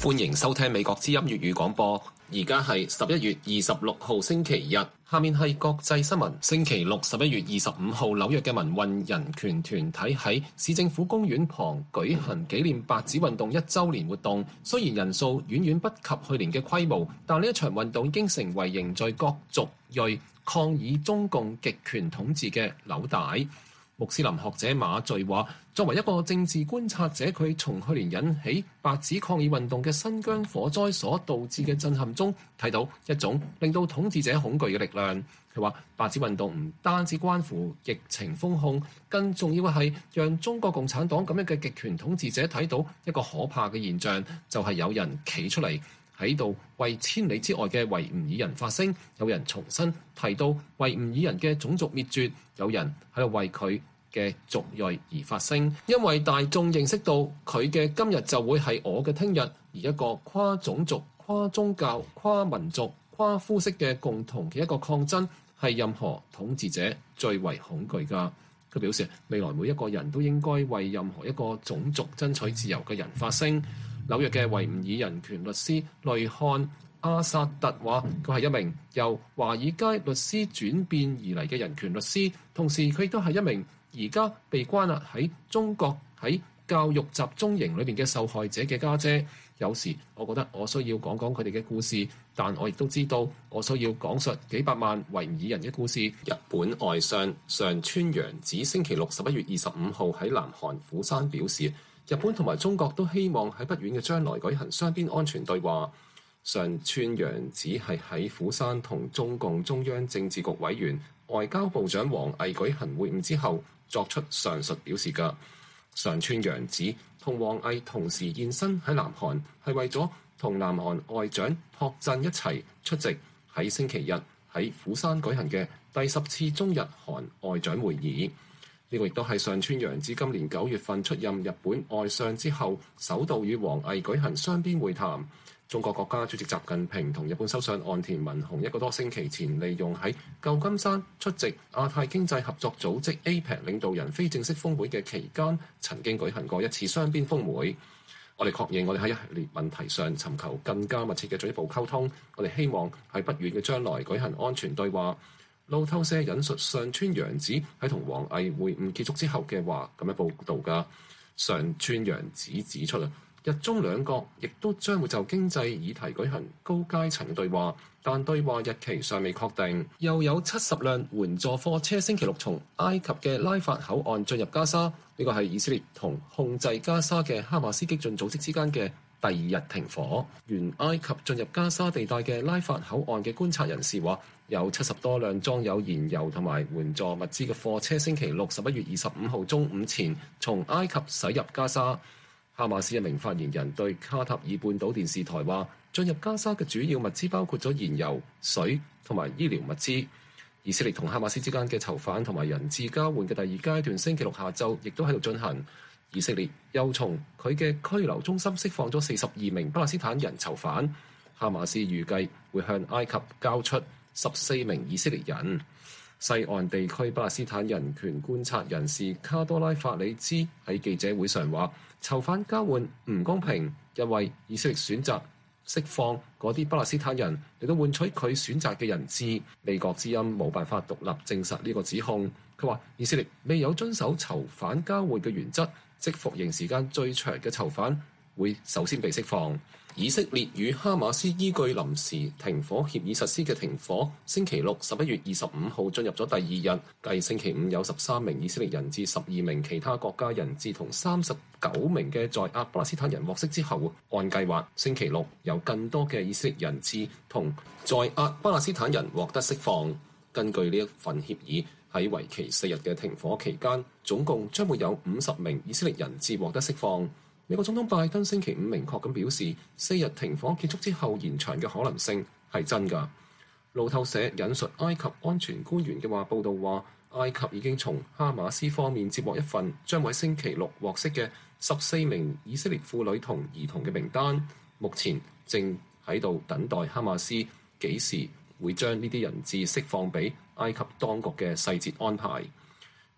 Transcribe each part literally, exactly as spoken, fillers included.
歡迎收聽美國之音粵語廣播。而家係十一月二十六號星期日，下面係國際新聞。星期六十一月二十五號，紐約嘅民運人權團體喺市政府公園旁舉行紀念白紙運動一週年活動。雖然人數遠遠不及去年嘅規模，但呢一場運動已經成為凝聚各族裔抗議中共極權統治嘅紐帶。穆斯林學者馬聚話，作為一個政治觀察者，佢從去年引起白紙抗議運動嘅新疆火災所導致嘅震撼中，睇到一種令到統治者恐懼嘅力量。佢話白紙運動唔單止關乎疫情封控，更重要嘅係讓中國共產黨咁樣嘅極權統治者睇到一個可怕嘅現象，就係、是、有人企出嚟喺度為千里之外嘅維吾爾人發聲，有人重新提到維吾爾人嘅種族滅絕，有人喺度為佢嘅族裔而發聲，因為大眾認識到佢嘅今日就會係我嘅聽日，而一個跨種族、跨宗教、跨民族、跨膚色嘅共同嘅一個抗爭，係任何統治者最為恐懼㗎。佢表示，未來每一個人都應該為任何一個種族爭取自由嘅人發聲。紐約嘅維吾爾人權律師雷漢阿薩特話，佢係一名由華爾街律師轉變而嚟嘅人權律師，同時佢亦都係一名而家被關押喺中國喺教育集中營裏面嘅受害者嘅家姐。有時我覺得我需要講講佢哋嘅故事，但我亦都知道我需要講述幾百萬維吾爾人嘅故事。日本外相上川陽子星期六十一月二十五號喺南韓釜山表示，日本同埋中國都希望喺不遠嘅將來舉行雙邊安全對話。上川陽子係喺釜山同中共中央政治局委員外交部長王毅舉行會晤之後作出上述表示嘅。上川陽子同王毅同時現身喺南韓，係為咗同南韓外長朴振一齊出席喺星期日喺釜山舉行嘅第十次中日韓外長會議。呢個亦都係上川陽子今年九月份出任日本外相之後，首度與王毅舉行雙邊會談。中國國家主席習近平同日本首相岸田文雄一個多星期前，利用喺舊金山出席亞太經濟合作組織 A P E C 領導人非正式峰會嘅期間，曾經舉行過一次雙邊峰會。我哋確認我哋喺一系列問題上尋求更加密切嘅進一步溝通。我哋希望喺不遠嘅將來舉行安全對話。路透社引述上川陽子喺同王毅會晤結束之後嘅話咁樣報導㗎。上川陽子指出啊，日中兩國亦都將會就經濟議題舉行高階層對話，但對話日期尚未確定。又有七十輛援助貨車星期六從埃及嘅拉法口岸進入加沙，呢個係以色列同控制加沙嘅哈馬斯激進組織之間嘅第二日停火。沿埃及進入加沙地帶嘅拉法口岸嘅觀察人士話，有七十多輛裝有燃油同埋援助物資嘅貨車星期六十一月二十五號中午前從埃及駛入加沙。哈馬斯一名發言人對卡塔爾半島電視台話，進入加沙嘅主要物資包括咗燃油、水同埋醫療物資。以色列同哈馬斯之間嘅囚犯同埋人質交換嘅第二階段星期六下晝亦都喺度進行。以色列又從佢嘅拘留中心釋放咗四十二名巴勒斯坦人囚犯。哈馬斯預計會向埃及交出十四名以色列人。西岸地區巴勒斯坦人權觀察人士卡多拉法里茲喺記者會上話，囚犯交換唔公平，因為以色列選擇釋放嗰啲巴勒斯坦人嚟到換取佢選擇嘅人質。美國之音冇辦法獨立證實呢個指控。佢話以色列未有遵守囚犯交換嘅原則，即服刑時間最長嘅囚犯會首先被釋放。以色列與哈馬斯依據臨時停火協議實施嘅停火，星期六十一月二十五號進入咗第二日。繼星期五有十三名以色列人質、十二名其他國家人質同三十九名嘅在押巴勒斯坦人獲釋之後，按計劃星期六有更多嘅以色列人質同在押巴勒斯坦人獲得釋放。根據呢一份協議，喺為期四日嘅停火期間，總共將會有五十名以色列人質獲得釋放。美國總統拜登星期五明確咁表示，四日停火結束之後延長嘅可能性係真㗎。路透社引述埃及安全官員嘅話報道話，埃及已經從哈馬斯方面接獲一份將會星期六獲釋嘅十四名以色列婦女同兒童嘅名單，目前正喺度等待哈馬斯幾時會將呢啲人質釋放俾埃及當局嘅細節安排。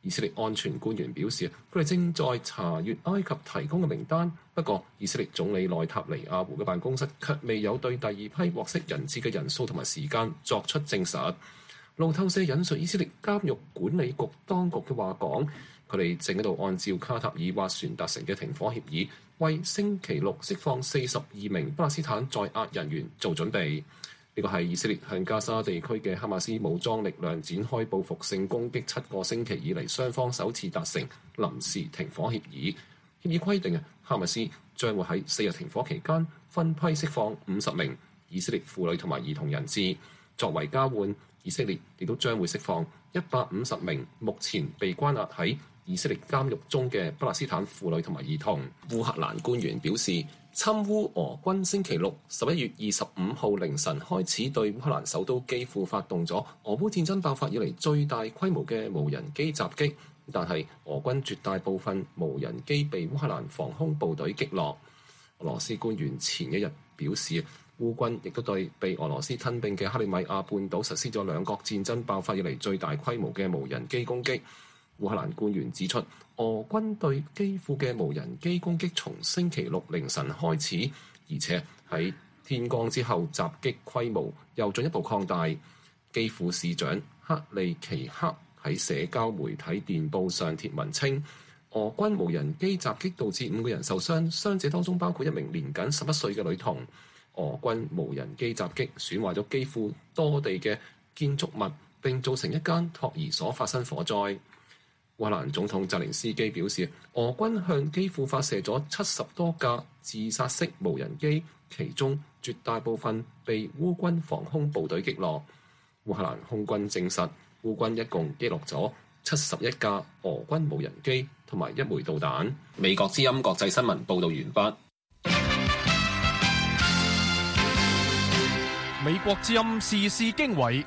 以色列安全官員表示，佢哋正在查閱埃及提供嘅名單。不過，以色列總理內塔尼亞胡嘅辦公室卻未有對第二批獲釋人質嘅人數同埋時間作出證實。路透社引述以色列監獄管理局當局嘅話講，佢哋正喺度按照卡塔爾斡旋達成嘅停火協議，為星期六釋放四十二名巴勒斯坦在押人員做準備。呢個係以色列向加沙地區嘅哈馬斯武裝力量展開報復性攻擊七個星期以嚟，雙方首次達成臨時停火協議。協議規定啊，哈馬斯將會喺四日停火期間分批釋放五十名以色列婦女同埋兒童人質，作為交換，以色列亦都將會釋放一百五十名目前被關押喺以色列監獄中嘅巴勒斯坦婦女同埋兒童。烏克蘭官員表示，侵烏俄軍星期六十一月二十五號凌晨開始對烏克蘭首都基輔發動咗俄烏戰爭爆發以嚟最大規模嘅無人機襲擊，但係俄軍絕大部分無人機被烏克蘭防空部隊擊落。俄羅斯官員前一日表示，烏軍亦都對被俄羅斯吞併嘅克里米亞半島實施咗兩國戰爭爆發以嚟最大規模嘅無人機攻擊。烏克蘭官員指出，俄軍對基輔嘅無人機攻擊從星期六凌晨開始，而且喺天光之後襲擊規模又進一步擴大。基輔市長克利奇克喺社交媒體電報上貼文稱，俄軍無人機襲擊導致五個人受傷，傷者當中包括一名年僅十一歲嘅女童。俄軍無人機襲擊損壞咗基輔多地嘅建築物，並造成一間托兒所發生火災。烏克蘭總統澤連斯基表示，俄軍向基輔發射咗七十多架自殺式無人機，其中絕大部分被烏軍防空部隊擊落。烏克蘭空軍證實，烏軍一共擊落咗七十一架俄軍無人機同埋一枚導彈。美國之音國際新聞報道完畢。 美國之音時事經緯。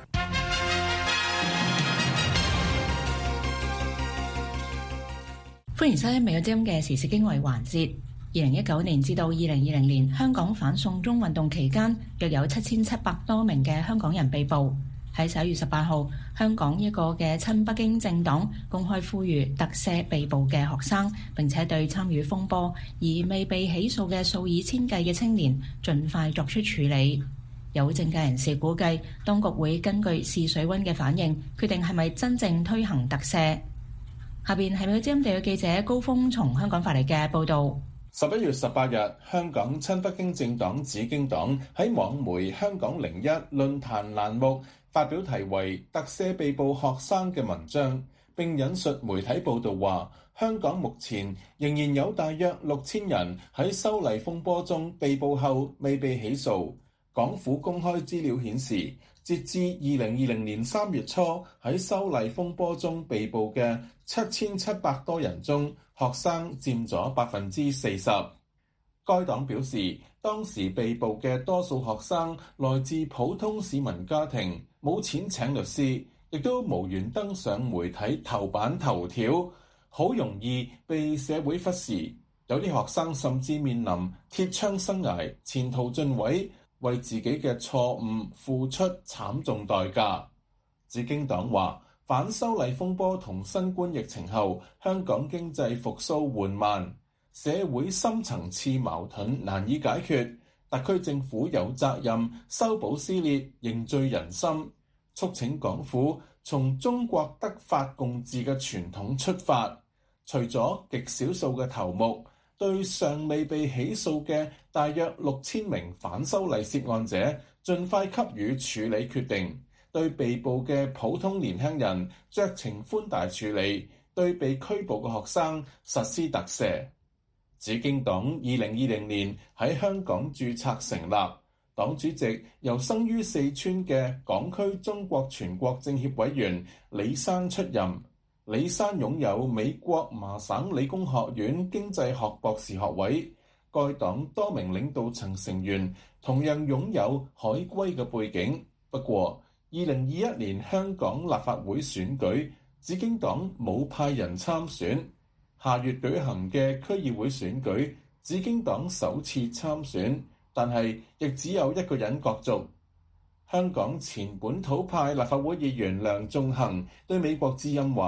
歡迎收聽美國之音嘅時事經緯環節。二零一九年至到二零二零年，香港反送中運動期間，約有七千七百多名嘅香港人被捕。喺十一月十八號，香港一個嘅親北京政黨公開呼籲特赦被捕嘅學生，並且對參與風波而未被起訴嘅數以千計嘅青年盡快作出處理。有政界人士估計，當局會根據試水溫嘅反應，決定係咪真正推行特赦。下邊係美國之音地嘅記者高峰從香港發嚟嘅報導。 十一月十八日，香港親北京政黨紫荊黨喺網媒香港零一論壇欄目發表題為《特赦被捕學生》嘅文章，並引述媒體報導話，香港目前仍然有大約六千人喺修例風波中被捕後未被起訴。港府公開資料顯示，截至二零二零年三月初喺修例風波中被捕嘅七千七百多人中，學生佔咗百分之四十。該黨表示，當時被捕嘅多數學生來自普通市民家庭，冇錢請律師，亦都無緣登上媒體頭版頭條，好容易被社會忽視。有啲學生甚至面臨鐵槍生涯，前途盡毀，為自己嘅錯誤付出慘重代價。紫荊黨話，反修例風波同新冠疫情後，香港經濟復甦緩慢，社會深層次矛盾難以解決，特區政府有責任修補撕裂，凝聚人心，促請港府從中國德法共治嘅傳統出發，除咗極少數嘅頭目，對尚未被起訴嘅大約六千名反修例涉案者，盡快給予處理決定；對被捕嘅普通年輕人酌情寬大處理；對被拘捕嘅學生實施特赦。紫荊黨二零二零年喺香港註冊成立，黨主席由生於四川嘅港區中國全國政協委員李山出任。李山擁有美國麻省理工學院經濟學博士學位，該黨多名領導層成員同樣擁有海歸嘅背景。不過，二零二一年香港立法會選舉，紫荊黨冇派人參選。下月舉行嘅區議會選舉，紫荊黨首次參選，但係亦只有一個人角逐。香港前本土派立法會議員梁頌恆對美國之音話：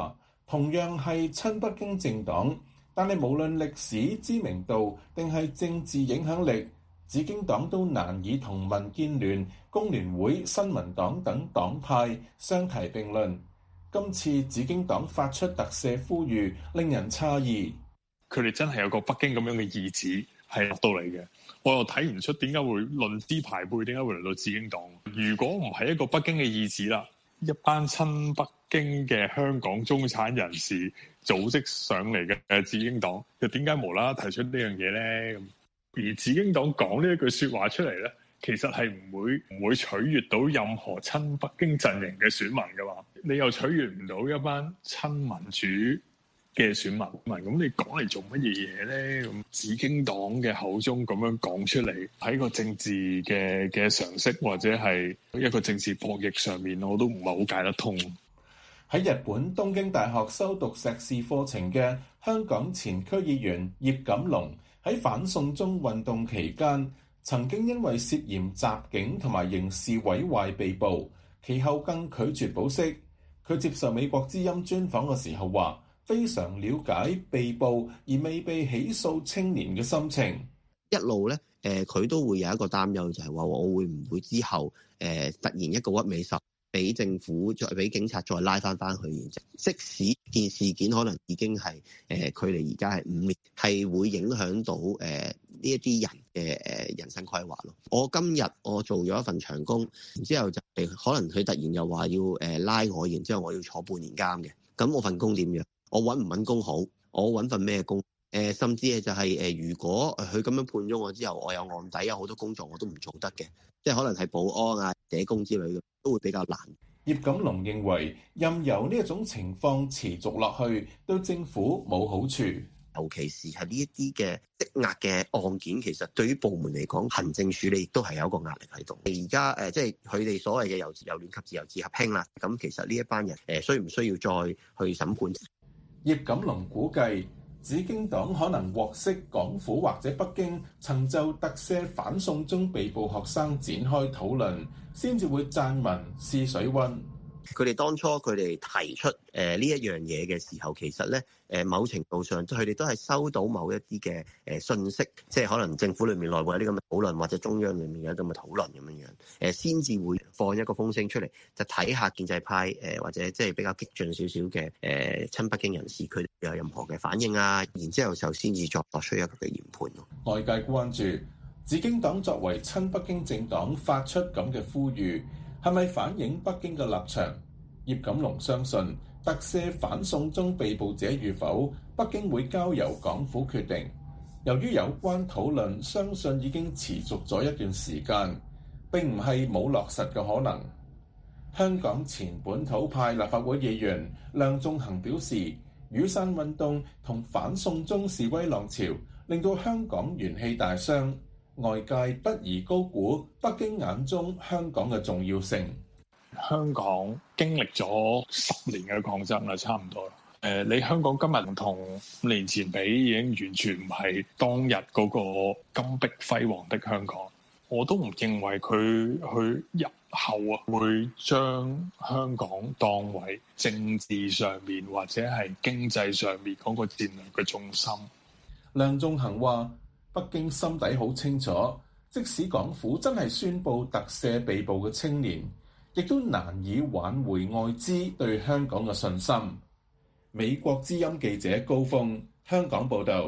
同樣係親北京政黨，但係無論歷史知名度定係政治影響力，紫荊黨都難以同民建聯、工聯會、新民黨等黨派相提並論。今次紫荊黨發出特赦呼籲，令人詫異。 佢哋真係有個北京咁樣嘅意志係落到嚟嘅，我又睇唔出點解會論資排輩，點解會嚟到紫荊黨？如果唔係一個北京嘅意志啦，一班親北京嘅香港中產人士組織上嚟嘅紫荊黨，又點解無啦啦提出呢樣嘢咧？而紫荊黨講呢一句説話出嚟咧，其實係唔會唔會取悅到任何親北京陣營嘅選民㗎嘛？你又取悅唔到一班親民主嘅選民，咁你講嚟做乜嘢嘢咧？咁紫荊黨嘅口中咁樣講出嚟，喺個政治嘅嘅常識或者係一個政治博弈上面，我都唔係好解得通。 喺日本東京大學修讀碩士課程嘅香港前區議員葉錦龍喺反送中運動期間，曾經因為涉嫌襲警同埋刑事毀壞被捕，其後更拒絕保釋。佢接受美國之音專訪嘅時候話，非常了解被捕而未被起訴青年嘅心情。 一路咧，誒、呃、佢都會有一個擔憂，就係、是、話我會唔會之後誒、呃、突然一個屈尾十，俾政府再俾警察再拉翻翻去，即使件事件可能已經係誒、呃、距離而家係五年，係會影響到誒呢一啲人嘅誒人生規劃咯。我今日我做咗一份長工，然之後就可能佢突然又話要誒拉我，然之後我要坐半年監嘅，咁我份工點樣？我揾唔揾工好？我揾份咩工？誒、呃，甚至係就係、是、誒、呃，如果佢咁樣判咗我之後，我有案底，有好多工作我都唔做得嘅，即係可能係保安啊、社工之類嘅，都會比較難。 葉錦龍認為，任由呢一種情況持續落去，對政府冇好處。 尤其是係呢一啲嘅積壓嘅案件，其實對於部門嚟講，行政處理亦都係有一個壓力喺度。而家誒，即係佢哋所謂嘅由由亂及自由自合拼啦。咁其實呢一班人誒，需唔需要再去審判？ 葉錦龍估計，紫荊黨可能獲悉港府或者北京曾就特赦反送中被捕學生展開討論，先至會撰文試水溫。 佢哋當初佢哋提出誒呢一樣嘢嘅時候，其實咧誒某程度上，佢哋都係收到某一啲嘅誒信息，即係可能政府裏面內部有啲咁嘅討論，或者中央裏面有啲咁嘅討論咁樣樣，誒先至會放一個風聲出嚟，就睇下建制派誒或者即係比較激進少少嘅誒親北京人士，佢哋有任何嘅反應啊，然之後就先至作作出一個嘅研判咯。 外界關注紫荊黨作為親北京政黨發出咁嘅呼籲，係咪反映北京嘅立場？葉錦龍相信特赦反送中被捕者與否，北京會交由港府決定。由於有關討論相信已經持續咗一段時間，並唔係冇落實嘅可能。香港前本土派立法會議員梁頌恆表示，雨傘運動同反送中示威浪潮令到香港元氣大傷，外界不宜高估北京眼中香港嘅重要性。 香港經歷咗十年嘅抗爭啦，差唔多啦。誒、呃，你香港今日同五年前比，已經完全唔係當日嗰個金碧輝煌的香港。我都唔認為佢去日後啊，會將香港當為政治上面或者係經濟上面嗰個戰略嘅重心。 梁頌恆話：北京心底好清楚，即使港府真係宣布特赦被捕嘅青年，亦都難以挽回外資對香港嘅信心。美國之音記者高峰，香港報導。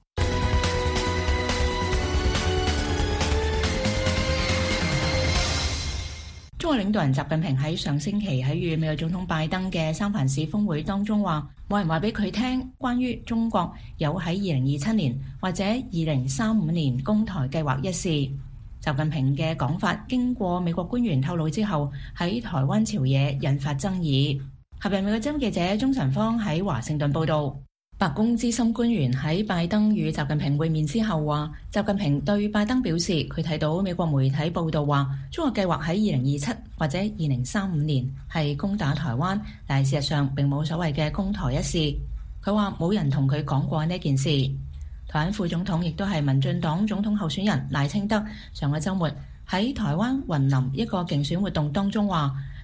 中國領導人習近平喺上星期喺與美國總統拜登嘅三藩市峰會當中話，冇人話俾佢聽關於中國有喺二零二七年或者二零三五年攻台計劃一事。習近平嘅講法經過美國官員透露之後，喺台灣朝野引發爭議。合人美國之音記者鍾晨芳喺華盛頓報道，白宮資深官員喺拜登與習近平會面之後話，習近平對拜登表示，佢睇到美國媒體報道話，中國計劃喺二零二七或者二零三五年係攻打台灣，但係事實上並冇所謂嘅攻台一事。佢話冇人同佢講過呢件事。台灣副總統亦都係民進黨總統候選人賴清德，上個週末喺台灣雲林一個競選活動當中話，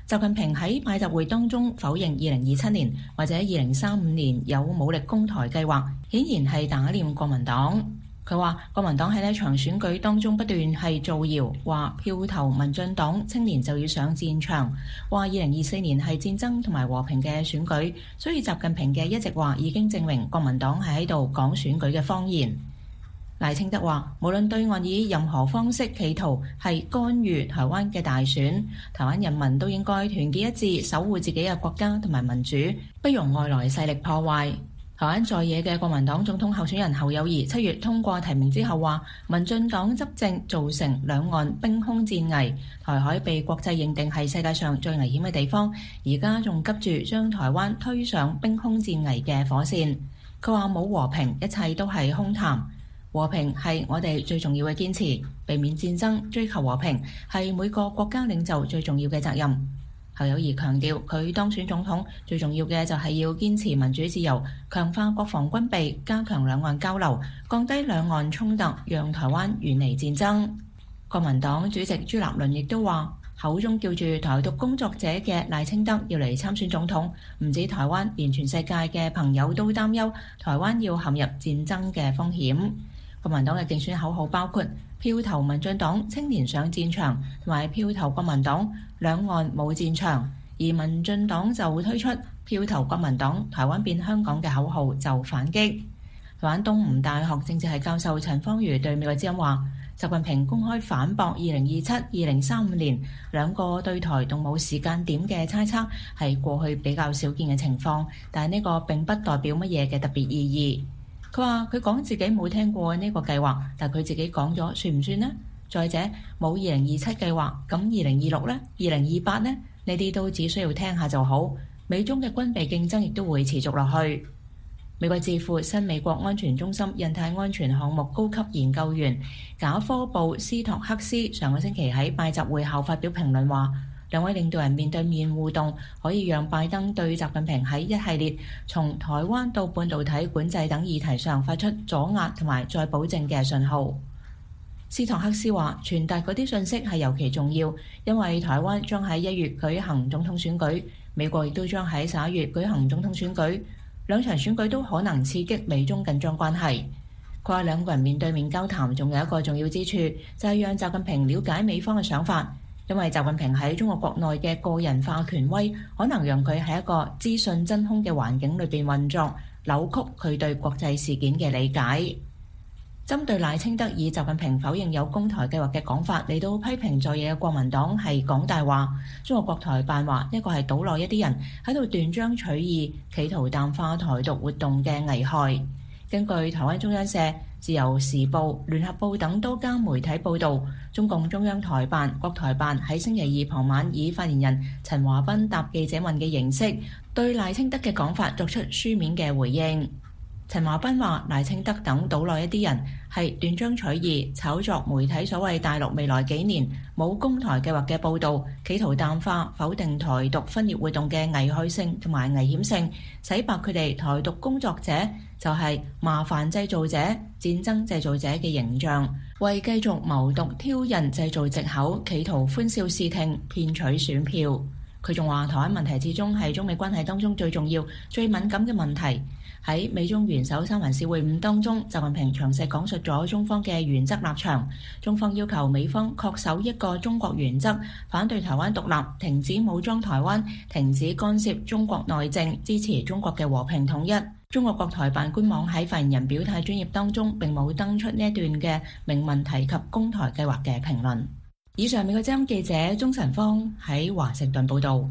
習近平喺拜習會當中否認二零二七年或者二零三五年有武力攻台計劃，顯然係打臉國民黨。佢話國民黨喺呢場選舉當中不斷係造謠，話票投民進黨青年就要上戰場，話二零二四年係戰爭同埋和平嘅選舉，所以習近平嘅一席話已經證明國民黨係喺度講選舉嘅謊言。賴清德話，無論對岸以任何方式企圖係干預台灣嘅大選，台灣人民都應該團結一致，守護自己嘅國家同埋民主，不容外來勢力破壞。台灣在野嘅國民黨總統候選人侯友宜七月通過提名之後話，民進黨執政造成兩岸兵凶戰危，台海被國際認定係世界上最危險嘅地方，而家仲急住將台灣推上兵凶戰危嘅火線。佢話冇和平，一切都係空談。和平係我哋最重要嘅堅持，避免戰爭，追求和平係每個國家領袖最重要嘅責任。侯友宜強調，佢當選總統最重要嘅就係要堅持民主自由，強化國防軍備，加強兩岸交流，降低兩岸衝突，讓台灣遠離戰爭。國民黨主席朱立倫亦都話，口中叫住台獨工作者嘅賴清德要嚟參選總統，唔止台灣，連全世界嘅朋友都擔憂台灣要陷入戰爭嘅風險。國民黨嘅競選口號包括票投民進黨青年上戰場同埋票投國民黨兩岸冇戰場，而民進黨就會推出票投國民黨台灣變香港嘅口號就反擊。台灣東吳大學政治系教授陳芳瑜對美國之音話，習近平公開反駁二零二七、二零三五年兩個對台動武時間點嘅猜測係過去比較少見嘅情況，但係呢個並不代表乜嘢嘅特別意義。佢話佢講自己冇聽過呢個計劃，但佢自己講咗，算唔算呢？再者，冇二零二七計劃，咁二零二六呢？二零二八呢？呢啲都只需要聽下就好。美中嘅軍備競爭亦都會持續落去。美國智庫新美國安全中心印太安全項目高級研究員賈科布斯托克斯上個星期喺拜習會後發表評論話，兩位領導人面對面互動可以讓拜登對習近平喺一系列從台灣到半導體管制等議題上發出阻壓同埋再保證嘅信號。斯托克斯話，傳達嗰啲信息係尤其重要，因為台灣將喺一月舉行總統選舉，美國亦都將喺十一月舉行總統選舉，兩場選舉都可能刺激美中緊張關係。佢話兩個人面對面交談仲有一個重要之處，就係讓習近平了解美方嘅想法。因為習近平喺中國國內嘅個人化權威，可能讓佢喺一個資訊真空嘅環境裏邊運作，扭曲佢對國際事件嘅理解。針對賴清德以習近平否認有攻台計劃嘅講法嚟到批評在野嘅國民黨係講大話，中國國台辦話呢個係島內一啲人喺度斷章取義，企圖淡化台獨活動嘅危害。根據台灣中央社、自由時報、聯合報等多家媒體報導，中共中央台辦、國台辦喺星期二傍晚以發言人陳華斌答記者問嘅形式，對賴清德嘅講法作出書面嘅回應。陳華斌話：賴清德等島內一啲人係斷章取義，炒作媒體所謂大陸未來幾年冇攻台計劃嘅報導，企圖淡化、否定台獨分裂活動嘅危害性同埋危險性，洗白佢哋台獨工作者就係麻煩製造者、戰爭製造者嘅形象，為繼續謀獨挑釁製造藉口，企圖歡笑視聽，騙取選票。佢仲話：台灣問題始終係中美關係當中最重要、最敏感嘅問題。喺美中元首三藩市會晤當中，習近平詳細講述咗中方嘅原則立場。中方要求美方恪守一個中國原則，反對台灣獨立，停止武裝台灣，停止干涉中國內政，支持中國嘅和平統一。中國國台辦官網喺發言人表態專頁當中並冇登出呢一段嘅明文提及攻台計劃嘅評論。以上美國之音記者鍾晨芳喺華盛頓報導。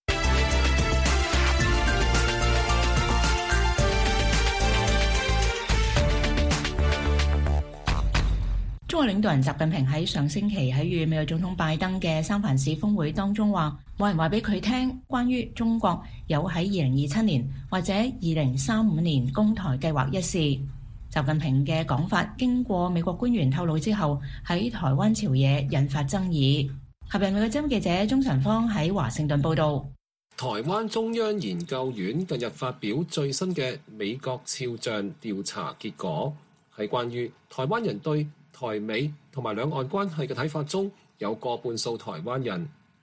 中國領導人習近平喺上星期喺與美國總統拜登嘅三藩市峰會當中話，冇人話俾佢聽關於中國有喺二零二七年或者二零三五年攻台計劃一事。習近平嘅講法經過美國官員透露之後，喺台灣朝野引發爭議。合人美國之音記者鍾晨芳喺華盛頓報道。 台灣中央研究院近日發表最新嘅美國肖像調查結果，喺關於台灣人對台美同埋兩岸關係嘅睇法中，有過半數台灣人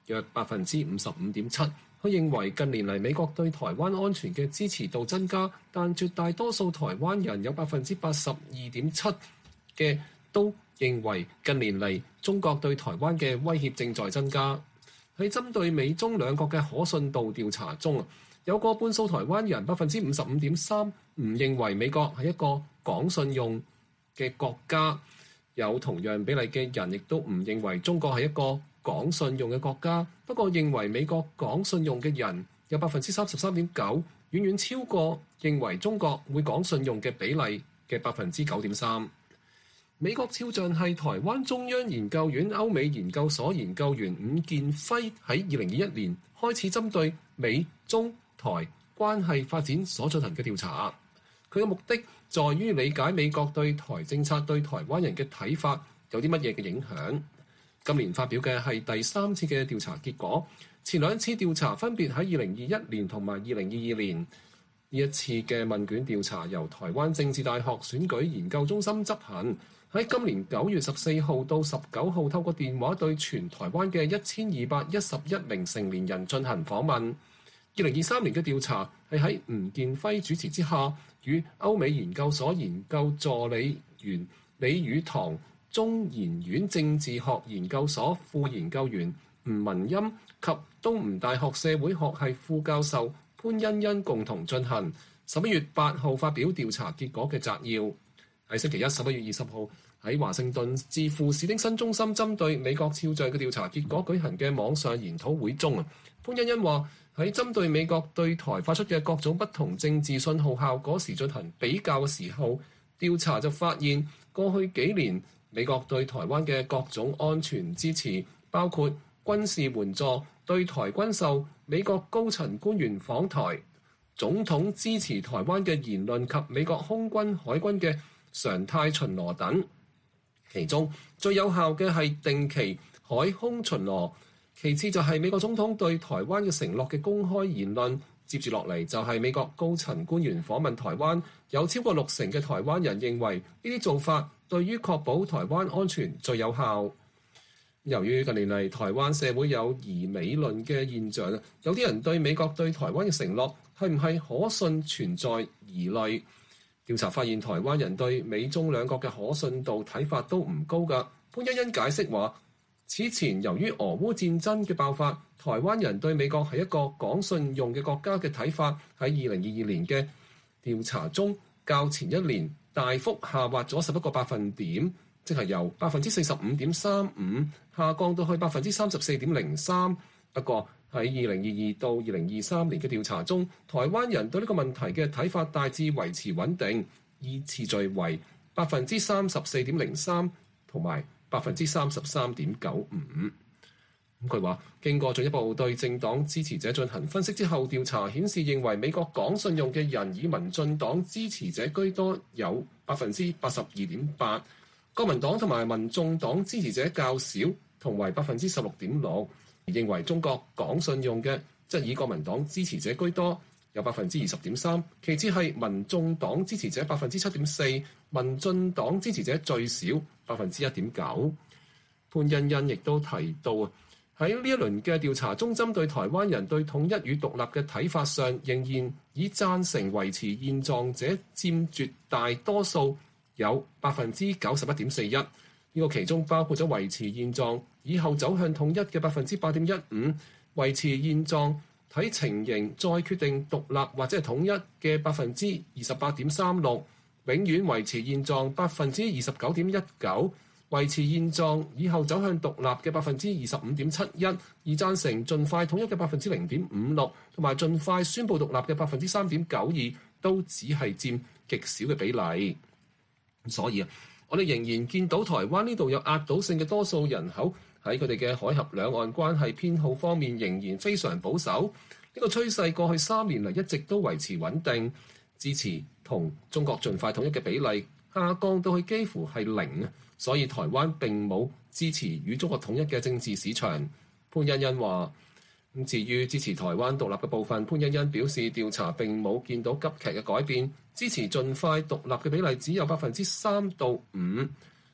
約百分之五十五點七。佢認為近年嚟美國對台灣安全嘅支持度增加，但絕大多數台灣人有百分之八十二點七嘅都認為近年嚟中國對台灣嘅威脅正在增加。喺針對美中兩國嘅可信度調查中，有過半數台灣人百分之五十五點三唔認為美國係一個講信用嘅國家，有同樣比例嘅人亦都唔認為中國係一個講信用嘅國家，不過認為美國講信用嘅人有百分之三十三點九，遠遠超過認為中國會講信用嘅比例嘅百分之九點三。美國肖像係台灣中央研究院歐美研究所研究員伍建輝喺二零二一年開始針對美中台關係發展所進行嘅調查，佢嘅目的在於理解美國對台政策對台灣人嘅睇法有啲乜嘢嘅影響。今年發表嘅係第三次嘅調查結果，前兩次調查分別喺二零二一年同埋二零二二年。呢一次嘅問卷調查由台灣政治大學選舉研究中心執行，喺今年九月十四號到十九號透過電話對全台灣嘅一千二百一十一名成年人進行訪問。二零二三年嘅調查係喺吳建輝主持之下，與歐美研究所研究助理員李宇堂、中研院政治學研究所副研究員吳文欽及東吳大學社會學系副教授潘欣欣共同進行。十一月八號發表調查結果嘅摘要。喺星期一十一月二十號喺華盛頓智庫史丁森中心針對美國肖像嘅調查結果舉行嘅網上研討會中，潘欣欣話喺針對美國對台發出嘅各種不同政治信號效果時進行比較嘅時候，調查就發現過去幾年美國對台灣嘅各種安全支持，包括軍事援助、對台軍售、美國高層官員訪台、總統支持台灣嘅言論及美國空軍、海軍嘅常態巡邏等。其中最有效嘅係定期海空巡邏，其次就係美國總統對台灣嘅承諾嘅公開言論，接住落嚟就係美國高層官員訪問台灣，有超過六成嘅台灣人認為呢啲做法對於確保台灣安全最有效。由於近年嚟台灣社會有疑美論嘅現象，有啲人對美國對台灣嘅承諾係唔係可信存在疑慮。調查發現台灣人對美中兩國嘅可信度睇法都唔高㗎。潘欣欣解釋話，此前由於俄烏戰爭嘅爆發，台灣人對美國係一個講信用嘅國家嘅睇法喺二零二二年嘅調查中較前一年大幅下滑咗十一個百分點，即係由百分之四十五點三五下降到去百分之三十四點零三。不過喺二零二二到二零二三年嘅調查中，台灣人對呢個問題嘅睇法大致維持穩定，依次序為百分之三十四點零三同埋百分之三十三點九五。咁佢話，經過進一步對政黨支持者進行分析之後，調查顯示認為美國講信用嘅人以民進黨支持者居多，有百分之八十二點八。國民黨同埋民眾黨支持者較少，同為百分之十六點六。認為中國講信用嘅，即以國民黨支持者居多，有百分之二十點三。其次係民眾黨支持者百分之七點四，民進黨支持者最少百分之一點九。潘欣欣亦都提到啊，喺呢一輪嘅調查中，針對台灣人對統一與獨立嘅睇法上，仍然以贊成維持現狀者佔絕大多數，有百分之九十一點四一。呢個其中包括咗維持現狀以後走向統一嘅百分之八點一五，維持現狀睇情形再決定獨立或者係統一嘅百分之二十八點三六，永遠維持現狀百分之二十九點一九，維持現狀以後走向獨立嘅百分之二十五點七一，而贊成盡快統一嘅百分之零點五六，同埋盡快宣布獨立嘅百分之三點九二，都只係佔極少嘅比例。所以啊，我哋仍然見到台灣呢度有壓倒性嘅多數人口喺佢哋嘅海峽兩岸關係偏好方面仍然非常保守。呢個趨勢過去三年嚟一直都維持穩定，支持同中國盡快統一嘅比例下降到去幾乎係零。所以台灣並冇支持與中國統一嘅政治市場。潘欣欣話：咁至於支持台灣獨立嘅部分，潘欣欣表示調查並冇見到急劇嘅改變，支持盡快獨立嘅比例只有百分之三到五。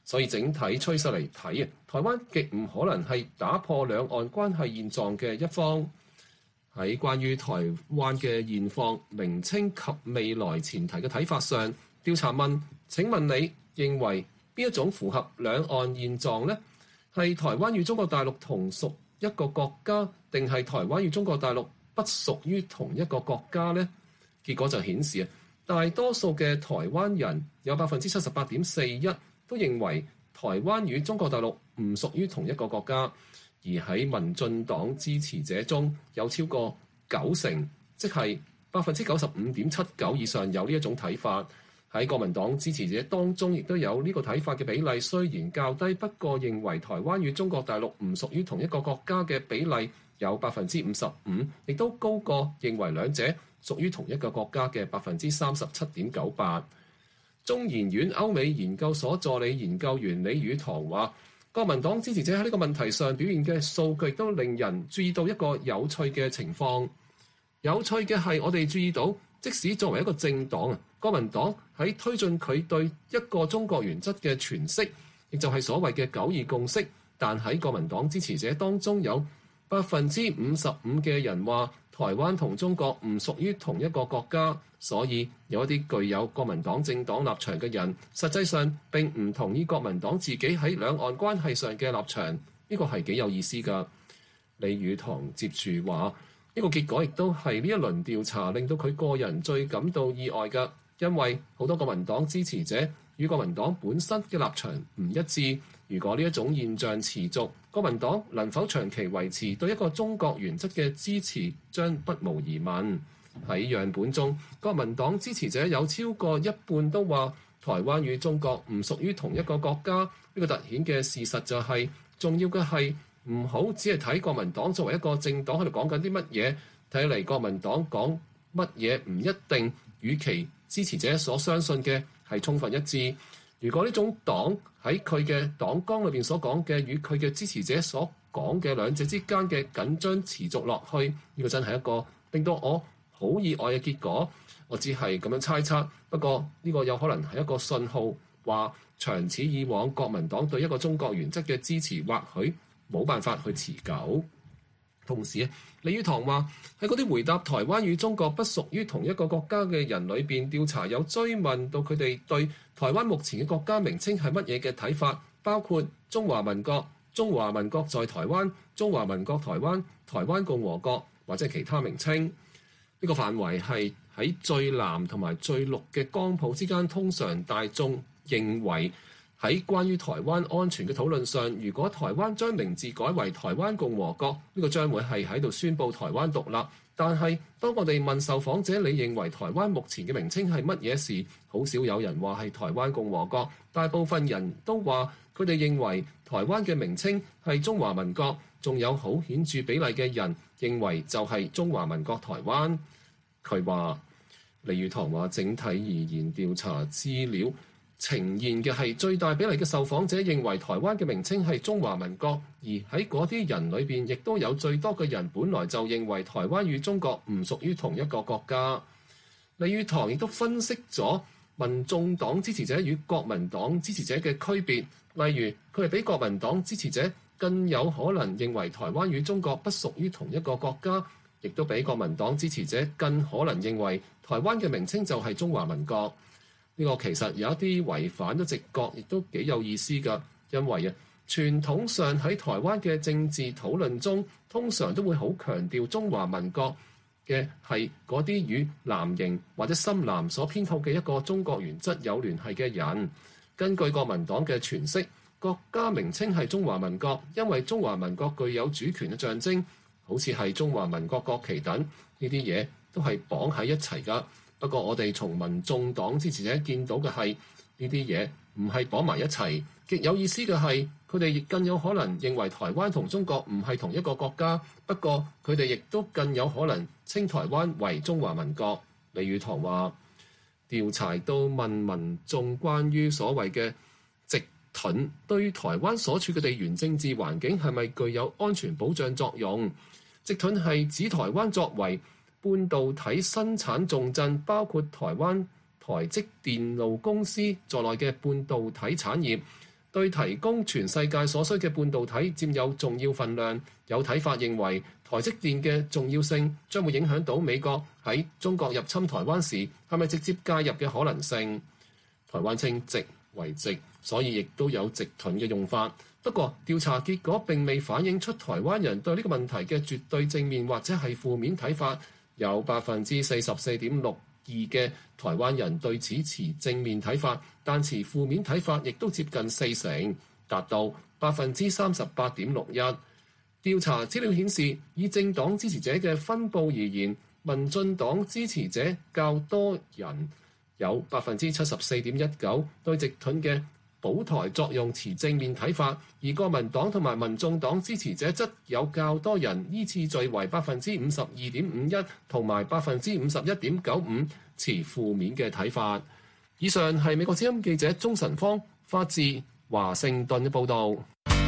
所以整體趨勢嚟睇啊，台灣極唔可能係打破兩岸關係現狀嘅一方。喺關於台灣嘅現況、名稱及未來前提嘅睇法上，調查問：請問你認為邊一種符合兩岸現狀呢？係台灣與中國大陸同屬一個國家，定係台灣與中國大陸不屬於同一個國家呢？結果就顯示啊，大多數嘅台灣人有百分之七十八點四一都認為台灣與中國大陸唔屬於同一個國家。而喺民進黨支持者中有超過九成，即係百分之九十五點七九以上有呢一種睇法。喺國民黨支持者當中亦都有呢個睇法嘅比例，雖然較低，不過認為台灣與中國大陸唔屬於同一個國家嘅比例有百分之五十五，亦都高過認為兩者屬於同一個國家嘅百分之三十七點九八。中研院歐美研究所助理研究員李宇堂話：國民黨支持者喺呢個問題上表現嘅數據都令人注意到一個有趣嘅情況。有趣嘅係，我哋注意到，即使作為一個政黨啊，國民黨喺推進佢對一個中國原則嘅詮釋，亦就係所謂嘅九二共識，但喺國民黨支持者當中有百分之五十五嘅人話台灣同中國唔屬於同一個國家，所以有一啲具有國民黨政黨立場嘅人，實際上並唔同意國民黨自己喺兩岸關係上嘅立場。呢個係幾有意思㗎。李宇堂接住話：呢個結果亦都係呢一輪調查令到佢個人最感到意外㗎，因為好多國民黨支持者與國民黨本身嘅立場唔一致。如果呢一種現象持續，國民黨能否長期維持對一個中國原則嘅支持，將不無疑問。喺樣本中，國民黨支持者有超過一半都話台灣與中國唔屬於同一個國家。呢個突顯嘅事實就係，重要嘅係唔好只係睇國民黨作為一個政黨喺度講緊啲乜嘢，睇嚟國民黨講乜嘢唔一定與其支持者所相信嘅係充分一致。如果呢種黨喺佢嘅黨綱裏邊所講嘅與佢嘅支持者所講嘅兩者之間嘅緊張持續落去，呢個真係一個令到我好意外嘅結果。我只係咁樣猜測，不過呢個有可能係一個信號，話長此以往國民黨對一個中國原則嘅支持或許冇辦法去持久。同時，李宇堂話喺嗰啲回答台灣與中國不屬於同一個國家嘅人裏邊，調查有追問到佢哋對台灣目前嘅國家名稱係乜嘢嘅睇法，包括中華民國、中華民國在台灣、中華民國台灣、台灣共和國或者其他名稱。呢個範圍係喺最南同埋最綠嘅光譜之間。通常大眾認為喺關於台灣安全嘅討論上，如果台灣將名字改為台灣共和國，呢個將會係喺度宣佈台灣獨立。但係當我哋問受訪者你認為台灣目前嘅名稱係乜嘢時，好少有人話係台灣共和國，大部分人都話佢哋認為台灣嘅名稱係中華民國，仲有好顯著比例嘅人認為就係中華民國台灣。佢話李宇堂話整體而言，調查資料呈現嘅係最大比例嘅受訪者認為台灣嘅名稱係中華民國，而喺嗰啲人裏邊，亦都有最多嘅人本來就認為台灣與中國唔屬於同一個國家。李宇堂亦都分析咗民眾黨支持者與國民黨支持者嘅區別，例如佢係比國民黨支持者更有可能認為台灣與中國不屬於同一個國家，亦都比國民黨支持者更可能認為台灣嘅名稱就係中華民國。呢個其實有一啲違反咗直覺，亦都幾有意思㗎。因為啊，傳統上喺台灣嘅政治討論中，通常都會好強調中華民國嘅係嗰啲與藍營或者深藍所偏好嘅一個中國原則有聯繫嘅人。根據國民黨嘅詮釋，國家名稱係中華民國，因為中華民國具有主權嘅象徵，好似係中華民國國旗等呢啲嘢都係綁喺一齊㗎。不過我哋從民眾黨支持者見到嘅係呢啲嘢唔係綁埋一齊。極有意思嘅係，佢哋亦更有可能認為台灣同中國唔係同一個國家。不過佢哋亦都更有可能稱台灣為中華民國。李宇堂話，調查都問民眾關於所謂嘅直盾對台灣所處嘅地緣政治環境係咪具有安全保障作用？直盾係指台灣作為半導體生產重鎮，包括台灣台積電路公司在內嘅半導體產業， 對提供全世界所需嘅半導體佔有重要份量。有睇法認為，台積電嘅重要性將會影響到美國喺中國入侵台灣時係咪直接介入嘅可能性。台灣稱直為直，所以亦都有直盾嘅用法。不過調查結果並未反映出台灣人對呢個問題嘅絕對正面或者係負面睇法。有百分之四十四點六二嘅台灣人對此持正面睇法，但持負面睇法亦都接近四成，達到百分之三十八點六一。調查資料顯示，以政黨支持者嘅分佈而言，民進黨支持者較多人，有百分之七十四點一九對直盾嘅保台作用持正面睇法，而國民黨同埋民眾黨支持者則有較多人，依次序為百分之五十二點五一同埋百分之五十一點九五持負面嘅睇法。以上係美國之音記者鍾晨芳發自華盛頓嘅報導。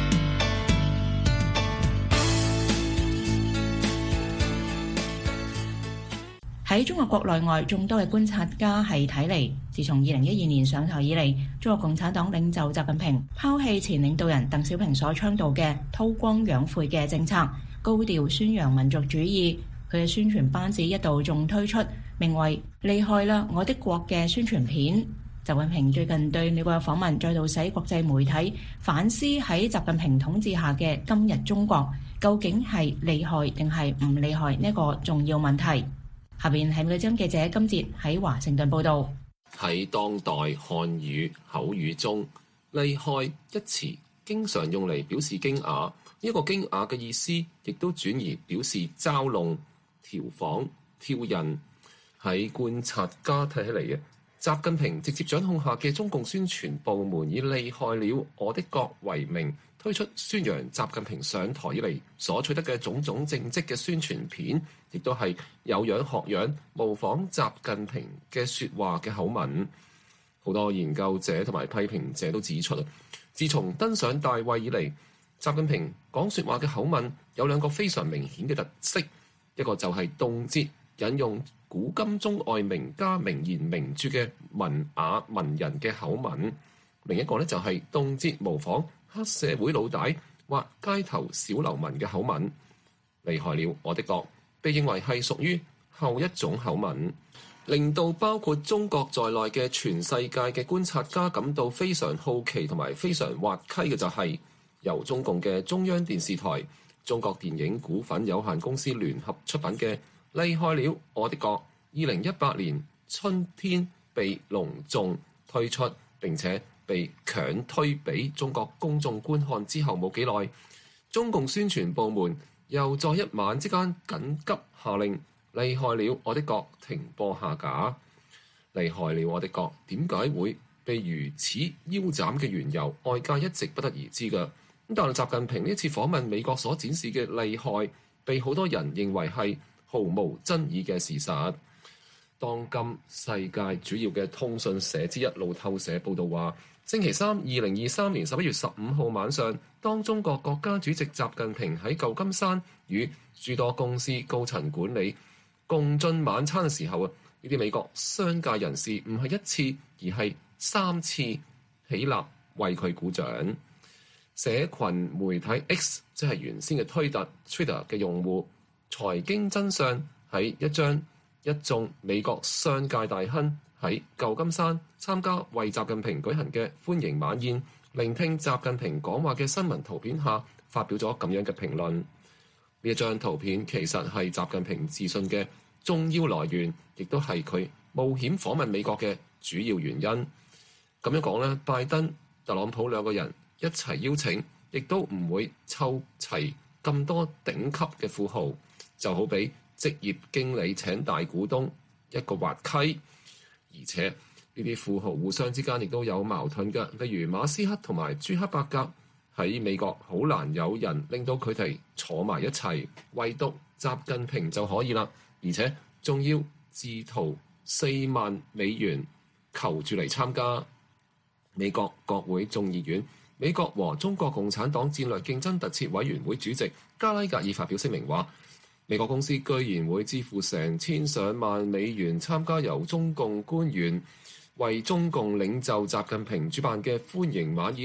喺中國國內外眾多嘅觀察家係睇嚟，自從二零一二年上台以嚟，中國共產黨領袖習近平拋棄前領導人鄧小平所倡導嘅韜光養晦嘅政策，高調宣揚民族主義。佢嘅宣傳班子一度仲推出名為《厲害啦，我的國》嘅宣傳片。習近平最近對美國嘅訪問，再度使國際媒體反思喺習近平統治下嘅今日中國究竟係厲害定係唔厲害呢個重要問題。下邊係美國之音記者金哲喺華盛頓報道。 喺當代漢語口語中，厲害一詞經常用嚟表示驚訝，呢個驚訝嘅意思亦都轉而表示嘲弄、調侃、挑釁。喺觀察家睇起嚟嘅，習近平直接掌控下嘅中共宣傳部門以厲害了我的國為名，推出宣揚習近平上台以嚟所取得嘅種種政績嘅宣傳片，亦都係有樣學樣模仿習近平嘅説話嘅口吻。好多研究者同埋批評者都指出啊，自從登上大位以嚟，習近平講説話嘅口吻有兩個非常明顯嘅特色，一個就係動輒引用古今中外名家名言名著嘅文雅文人嘅口吻，另一個咧就係動輒模仿黑社會老大或街頭小流民嘅口吻。厲害了我的國被認為係屬於後一種口吻，令到包括中國在內嘅全世界嘅觀察家感到非常好奇同埋非常滑稽嘅就係由中共嘅中央電視台、中國電影股份有限公司聯合出品嘅厲害了我的國，二零一八年春天被隆重推出並且被強推俾中國公眾觀看之後冇幾耐，中共宣傳部門又在一晚之間緊急下令厲害了我的國停播下架。厲害了我的國點解會被如此腰斬嘅緣由，外界一直不得而知㗎。咁但係習近平呢次訪問美國所展示嘅厲害，被好多人認為係毫無爭議嘅事實。當今世界主要嘅通訊社之一路透社報導話，星期三二零二三年十一月十五號晚上，當中國國家主席習近平喺舊金山與諸多公司高層管理共進晚餐嘅時候啊，呢啲美國商界人士唔係一次而係三次起立為佢鼓掌。社群媒體 X 即係原先嘅推特 Twitter 嘅用戶財經真相喺一張一眾美國商界大亨喺舊金山參加為習近平舉行嘅歡迎晚宴，聆聽習近平講話嘅新聞圖片下，發表咗咁樣嘅評論。呢一張圖片其實係習近平自信嘅重要來源，亦都係佢冒險訪問美國嘅主要原因。咁樣講咧，拜登、特朗普兩個人一齊邀請，亦都唔會湊齊咁多頂級嘅富豪，就好比職業經理請大股東一個滑稽。而且呢啲富豪互相之間亦都有矛盾嘅，例如馬斯克同埋朱克伯格喺美國好難有人令到佢哋坐埋一齊，唯獨習近平就可以啦，而且仲要自掏四萬美元求住嚟參加。美國國會眾議院美國和中國共產黨戰略競爭特設委員會主席加拉格爾發表聲明話，美國公司居然會支付成千上萬美元參加由中共官員為中共領袖習近平主辦嘅歡迎晚宴，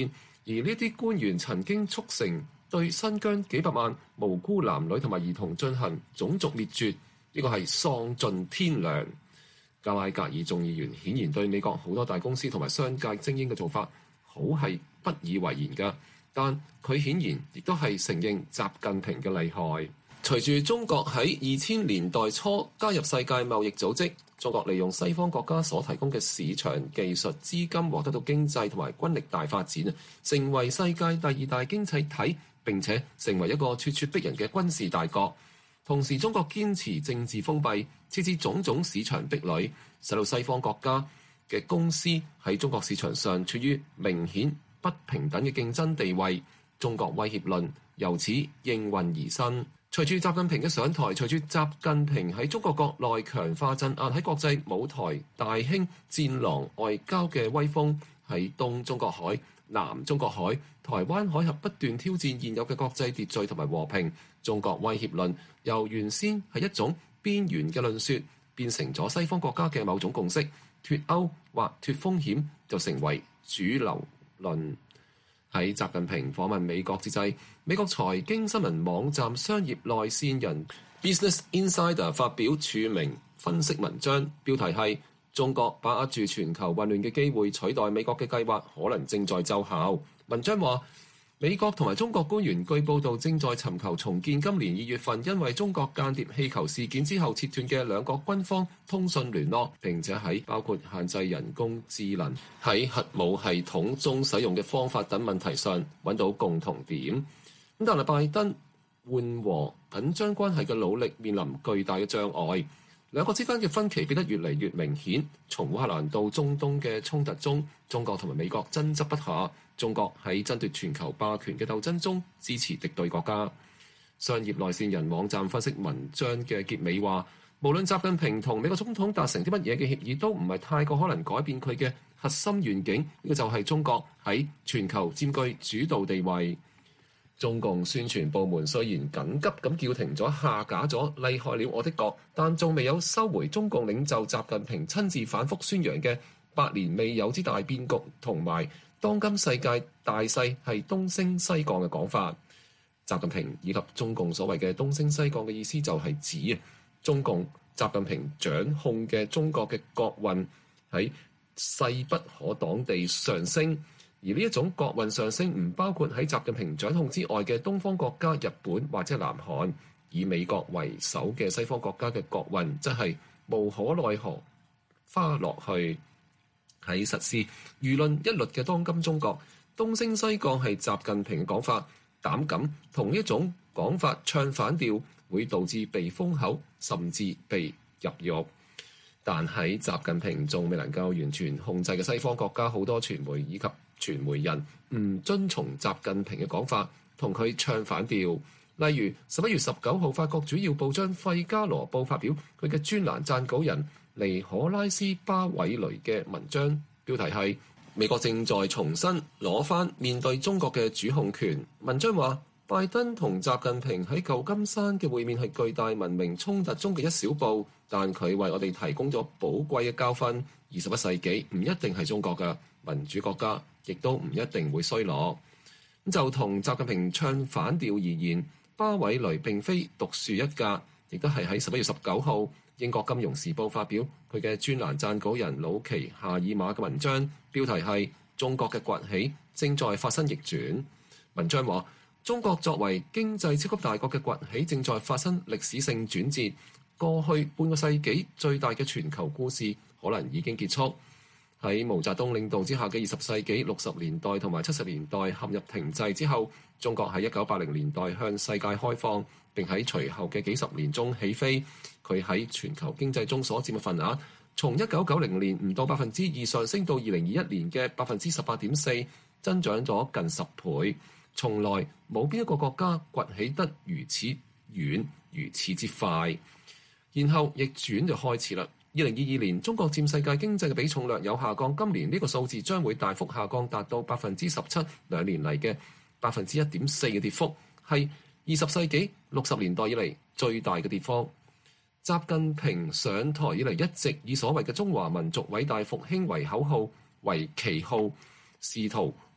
而呢啲官員曾經促成對新疆幾百萬無辜男女同埋兒童進行種族滅絕，呢個係喪盡天良。加拉格爾眾議員顯然對美國好多大公司同埋商界精英嘅做法好係不以為然㗎，但佢顯然亦都係承認習近平嘅厲害。隨住中國喺二千年代初加入世界貿易組織，中國利用西方國家所提供嘅市場、技術、資金，獲得到經濟同埋軍力大發展，成為世界第二大經濟體，並且成為一個咄咄逼人嘅軍事大國。同時，中國堅持政治封閉，設置種種市場壁壘，使到西方國家嘅公司喺中國市場上處於明顯不平等嘅競爭地位。中國威脅論由此應運而生。隨住習近平嘅上台，隨住習近平喺中國國內強化鎮壓喺國際舞台大興戰狼外交嘅威風，喺東中國海、南中國海、台灣海峽不斷挑戰現有嘅國際秩序同埋和平。中國威脅論由原先係一種邊緣嘅論說，變成咗西方國家嘅某種共識。脫歐或脫風險就成為主流論。喺習近平訪問美國之際，美國財經新聞網站商業內線人 Business Insider 發表署名分析文章，標題係中國把握住全球混亂嘅機會，取代美國嘅計劃可能正在奏效。文章話，美國同埋中國官員據報道正在尋求重建今年二月份因為中國間諜氣球事件之後切斷嘅兩國軍方通訊聯絡，並且喺包括限制人工智能喺核武系統中使用嘅方法等問題上揾到共同點。咁但係拜登緩和緊張關係嘅努力面臨巨大嘅障礙，兩國之間嘅分歧變得越嚟越明顯。從烏克蘭到中東嘅衝突中，中國同埋美國爭執不下。中國喺爭奪全球霸權嘅鬥爭中支持敵對國家。商業內線人網站分析文章嘅結尾話，無論習近平同美國總統達成啲乜嘢嘅協議，都唔係太過可能改變佢嘅核心願景，呢個就係中國喺全球佔據主導地位。中共宣傳部門雖然緊急咁叫停咗下架咗厲害了我的國，但仲未有收回中共領袖習近平親自反覆宣揚嘅百年未有之大變局同埋當今世界大勢係東升西降嘅講法。習近平以及中共所謂嘅東升西降嘅意思就係指啊，中共習近平掌控嘅中國嘅國運喺勢不可擋地上升，而呢一種國運上升唔包括喺習近平掌控之外嘅東方國家日本或者南韓，以美國為首嘅西方國家嘅國運則係無可奈何花落去。喺實施輿論一律嘅當今中國，東升西降係習近平嘅講法，膽敢同呢一種講法唱反調，會導致被封口，甚至被入獄。但喺習近平仲未能夠完全控制嘅西方國家，好多傳媒以及傳媒人唔遵從習近平嘅講法，同佢唱反調。例如十一月十九號，法國主要報章《費加羅報》發表佢嘅專欄撰稿人尼可拉斯巴韋雷嘅文章，標題係美國正在重新攞返面對中國嘅主控權。文章話，拜登同習近平喺舊金山嘅會面係巨大文明衝突中嘅一小步，但佢為我哋提供咗寶貴嘅教訓。二十一世紀唔一定係中國嘅民主國家，亦都唔一定會衰落。咁就同習近平唱反調而言，巴韋雷並非獨樹一格，亦都係喺十一月十九號。英國金融時報發表佢嘅專欄撰稿人魯奇夏爾馬嘅文章，標題係中國嘅崛起正在發生逆轉。文章話，中國作為經濟超級大國嘅崛起正在發生歷史性轉折，過去半個世紀最大嘅全球故事可能已經結束。喺毛澤東領導之下嘅二十世紀六十年代同埋七十年代陷入停滯之後，中國喺一九八零年代向世界開放，並喺隨後嘅幾十年中起飛。佢喺全球經濟中所佔嘅份額，從一九九零年唔到百分之二上升到二零二一年嘅百分之十八點四，增長咗近十倍。從來冇邊一個國家崛起得如此遠、如此之快。然後逆轉就開始啦。二零二二年，中國佔世界經濟嘅比重略有下降，今年呢個數字將會大幅下降，達到百分之十七，兩年嚟嘅百分之一點四嘅跌幅，係二十世紀六十年代以嚟最大嘅跌幅。習近平上台以嚟一直以所謂嘅中華民族偉大復興為口號、為旗號，試圖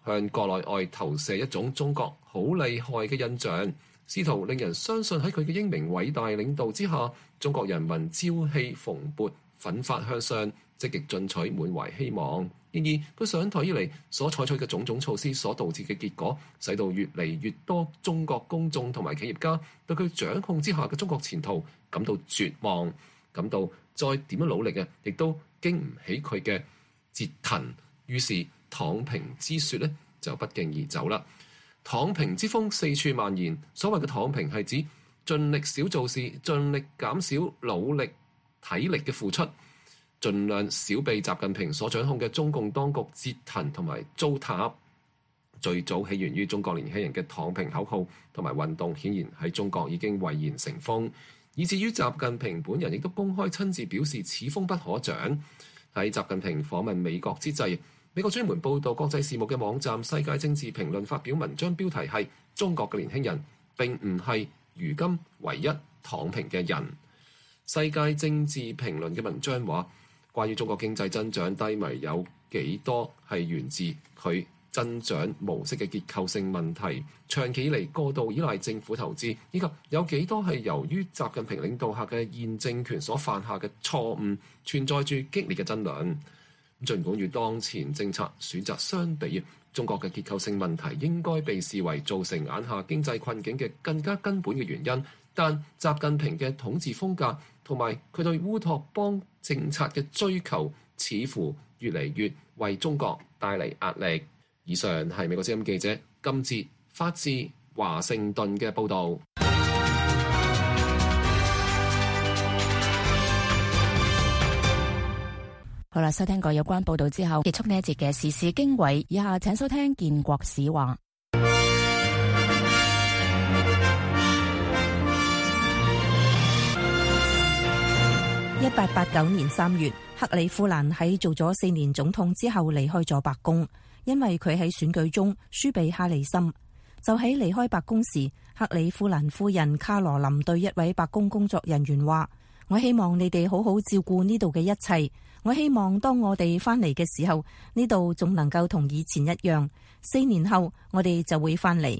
向國內外投射一種中國好厲害嘅印象，試圖令人相信喺佢嘅英明偉大領導之下，中國人民朝氣蓬勃、奮發向上、積極進取、滿懷希望。然而，佢上台以嚟所採取嘅種種措施所導致嘅結果，使到越嚟越多中國公眾同埋企業家對佢掌控之下嘅中國前途感到絕望，感到再點樣努力嘅，亦都經唔起佢嘅折騰。於是躺平之説呢就不脛而走啦。躺平之風四處蔓延，所謂嘅躺平係指盡力少做事，盡力減少努力體力嘅付出，盡量少被習近平所掌控嘅中共當局折騰同埋糟蹋。最早起源於中國年輕人嘅躺平口號同埋運動，顯然喺中國已經蔚然成風，以至於習近平本人亦都公開親自表示此風不可長。喺習近平訪問美國之際，美國專門報導國際事務嘅網站《世界政治評論》發表文章，標題係《中國嘅年輕人並唔係如今唯一躺平嘅人》。《世界政治評論》嘅文章話，關於中國經濟增長低迷有幾多係源自佢增長模式嘅結構性問題，長期以嚟過度依賴政府投資，以及有幾多係由於習近平領導下嘅現政權所犯下嘅錯誤，存在住激烈嘅爭論。儘管與當前政策選擇相比，中國嘅結構性問題應該被視為造成眼下經濟困境嘅更加根本嘅原因，但習近平嘅統治風格同埋佢對烏托邦政策嘅追求，似乎越嚟越為中國帶嚟壓力。以上係美國之音記者金哲發自華盛頓嘅報導。 好啦，收聽過有關報導之後，結束呢一節嘅時事經緯。以下請收聽建國史話。 一八八九年三月，克里夫蘭喺做咗四年總統之後離開咗白宮。因為佢喺選舉中輸俾哈里森，就喺離開白宮時，克里夫蘭夫人卡羅琳對一位白宮工作人員話：我希望你哋好好照顧呢度嘅一切，我希望當我哋翻嚟嘅時候，呢度仲能夠同以前一樣，四年後我哋就會翻嚟。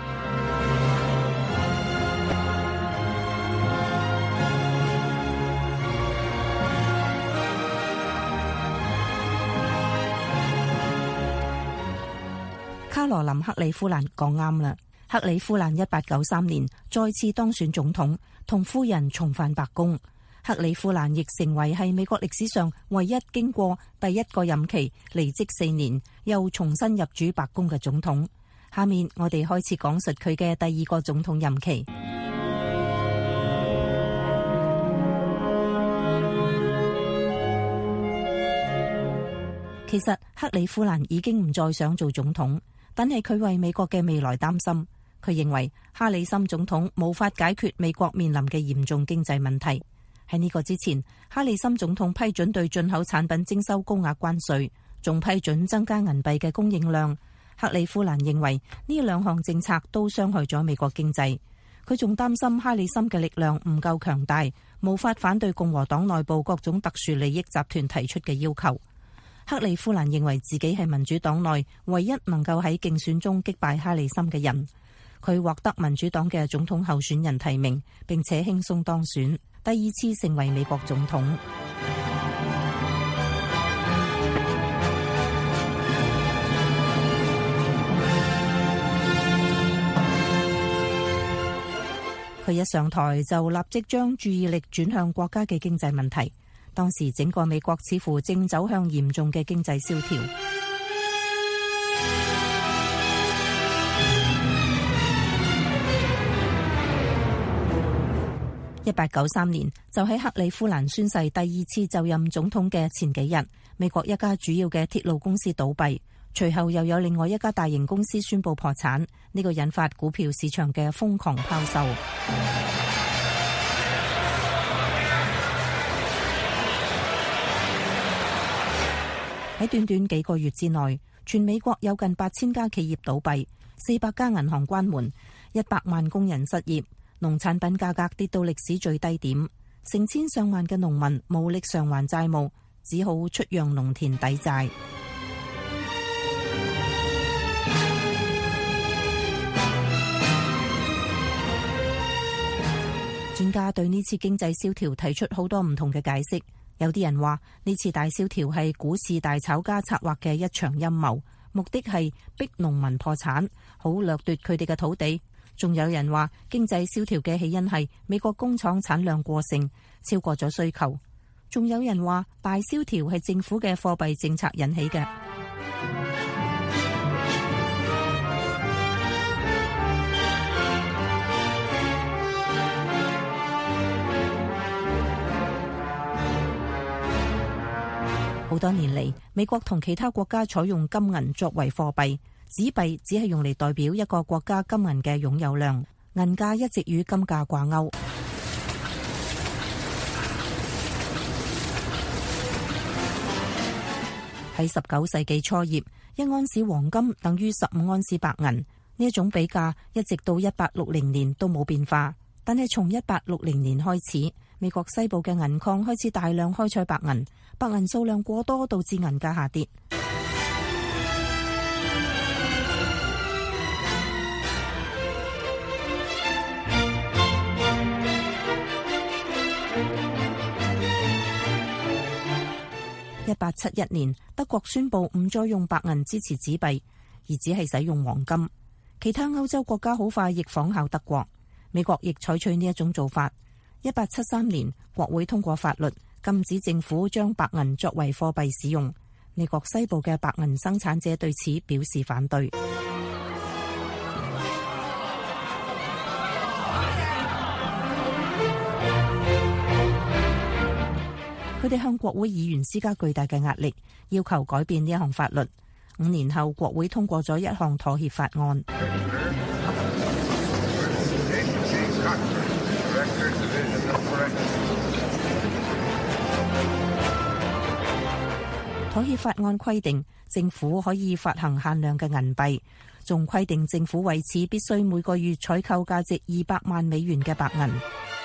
卡羅琳克里夫蘭講啱啦。克里夫蘭一八九三年再次當選總統，同夫人重返白宮。克里夫蘭亦成為係美國歷史上唯一經過第一個任期離職四年又重新入主白宮嘅總統。下面我哋開始講述佢嘅第二個總統任期。其實克里夫蘭已經唔再想做總統。但係佢為美國嘅未來擔心，佢認為哈里森總統無法解決美國面臨嘅嚴重經濟問題。喺呢個之前，哈里森總統批准對進口產品徵收高額關稅，仲批准增加銀幣嘅供應量。克里夫蘭認為呢兩項政策都傷害咗美國經濟。佢仲擔心哈里森嘅力量唔夠強大，無法反對共和黨內部各種特殊利益集團提出嘅要求。克里夫蘭認為自己係民主黨內唯一能夠喺競選中擊敗哈里森嘅人。佢獲得民主黨嘅總統候選人提名，並且輕鬆當選，第二次成為美國總統。佢一上台就立即將注意力轉向國家嘅經濟問題。當時整個美國似乎正走向嚴重嘅經濟蕭條。一八九三年，就喺克里夫蘭宣誓第二次就任總統嘅前幾日，美國一家主要嘅鐵路公司倒閉，隨後又有另外一家大型公司宣布破產，呢個引發股票市場嘅瘋狂拋售。喺短短幾個月之內，全美國有近八千家企業倒閉，四百家銀行關門，一百萬工人失業，農產品價格跌到歷史最低點，成千上萬嘅農民無力償還債務，只好出讓農田抵債。 專家對呢次經濟蕭條提出好多唔同嘅解釋，有啲人話呢次大蕭條係股市大炒家策劃嘅一場陰謀，目的係逼農民破產，好掠奪佢哋嘅土地。仲有人話經濟蕭條嘅起因係美國工廠產量過剩，超過咗需求。仲有人話大蕭條係政府嘅貨幣政策引起嘅。好多年嚟，美國同其他國家採用金銀作為貨幣，紙幣只係用嚟代表一個國家金銀嘅擁有量，銀價一直與金價掛鈎。喺十九世紀初葉，一安士黃金等於十五安士白銀，呢一種比價一直到一八六零年都冇變化。但係從一八六零年開始，美國西部嘅銀礦開始大量開採白銀，白銀數量過多導致銀價下跌。一八七一年，德國宣布唔再用白銀支持紙幣，而只係使用黃金。其他歐洲國家好快亦仿效德國，美國亦採取呢一種做法。一八七三年，國會通過法律禁止政府將白銀作為貨幣使用。美國西部嘅白銀生產者對此表示反對。佢哋向國會議員施加巨大嘅壓力，要求改變呢一項法律。五年後，國會通過咗一項妥協法案。妥協法案規定，政府可以發行限量嘅銀幣，仲規定政府為此必須每個月採購價值二百萬美元嘅白銀。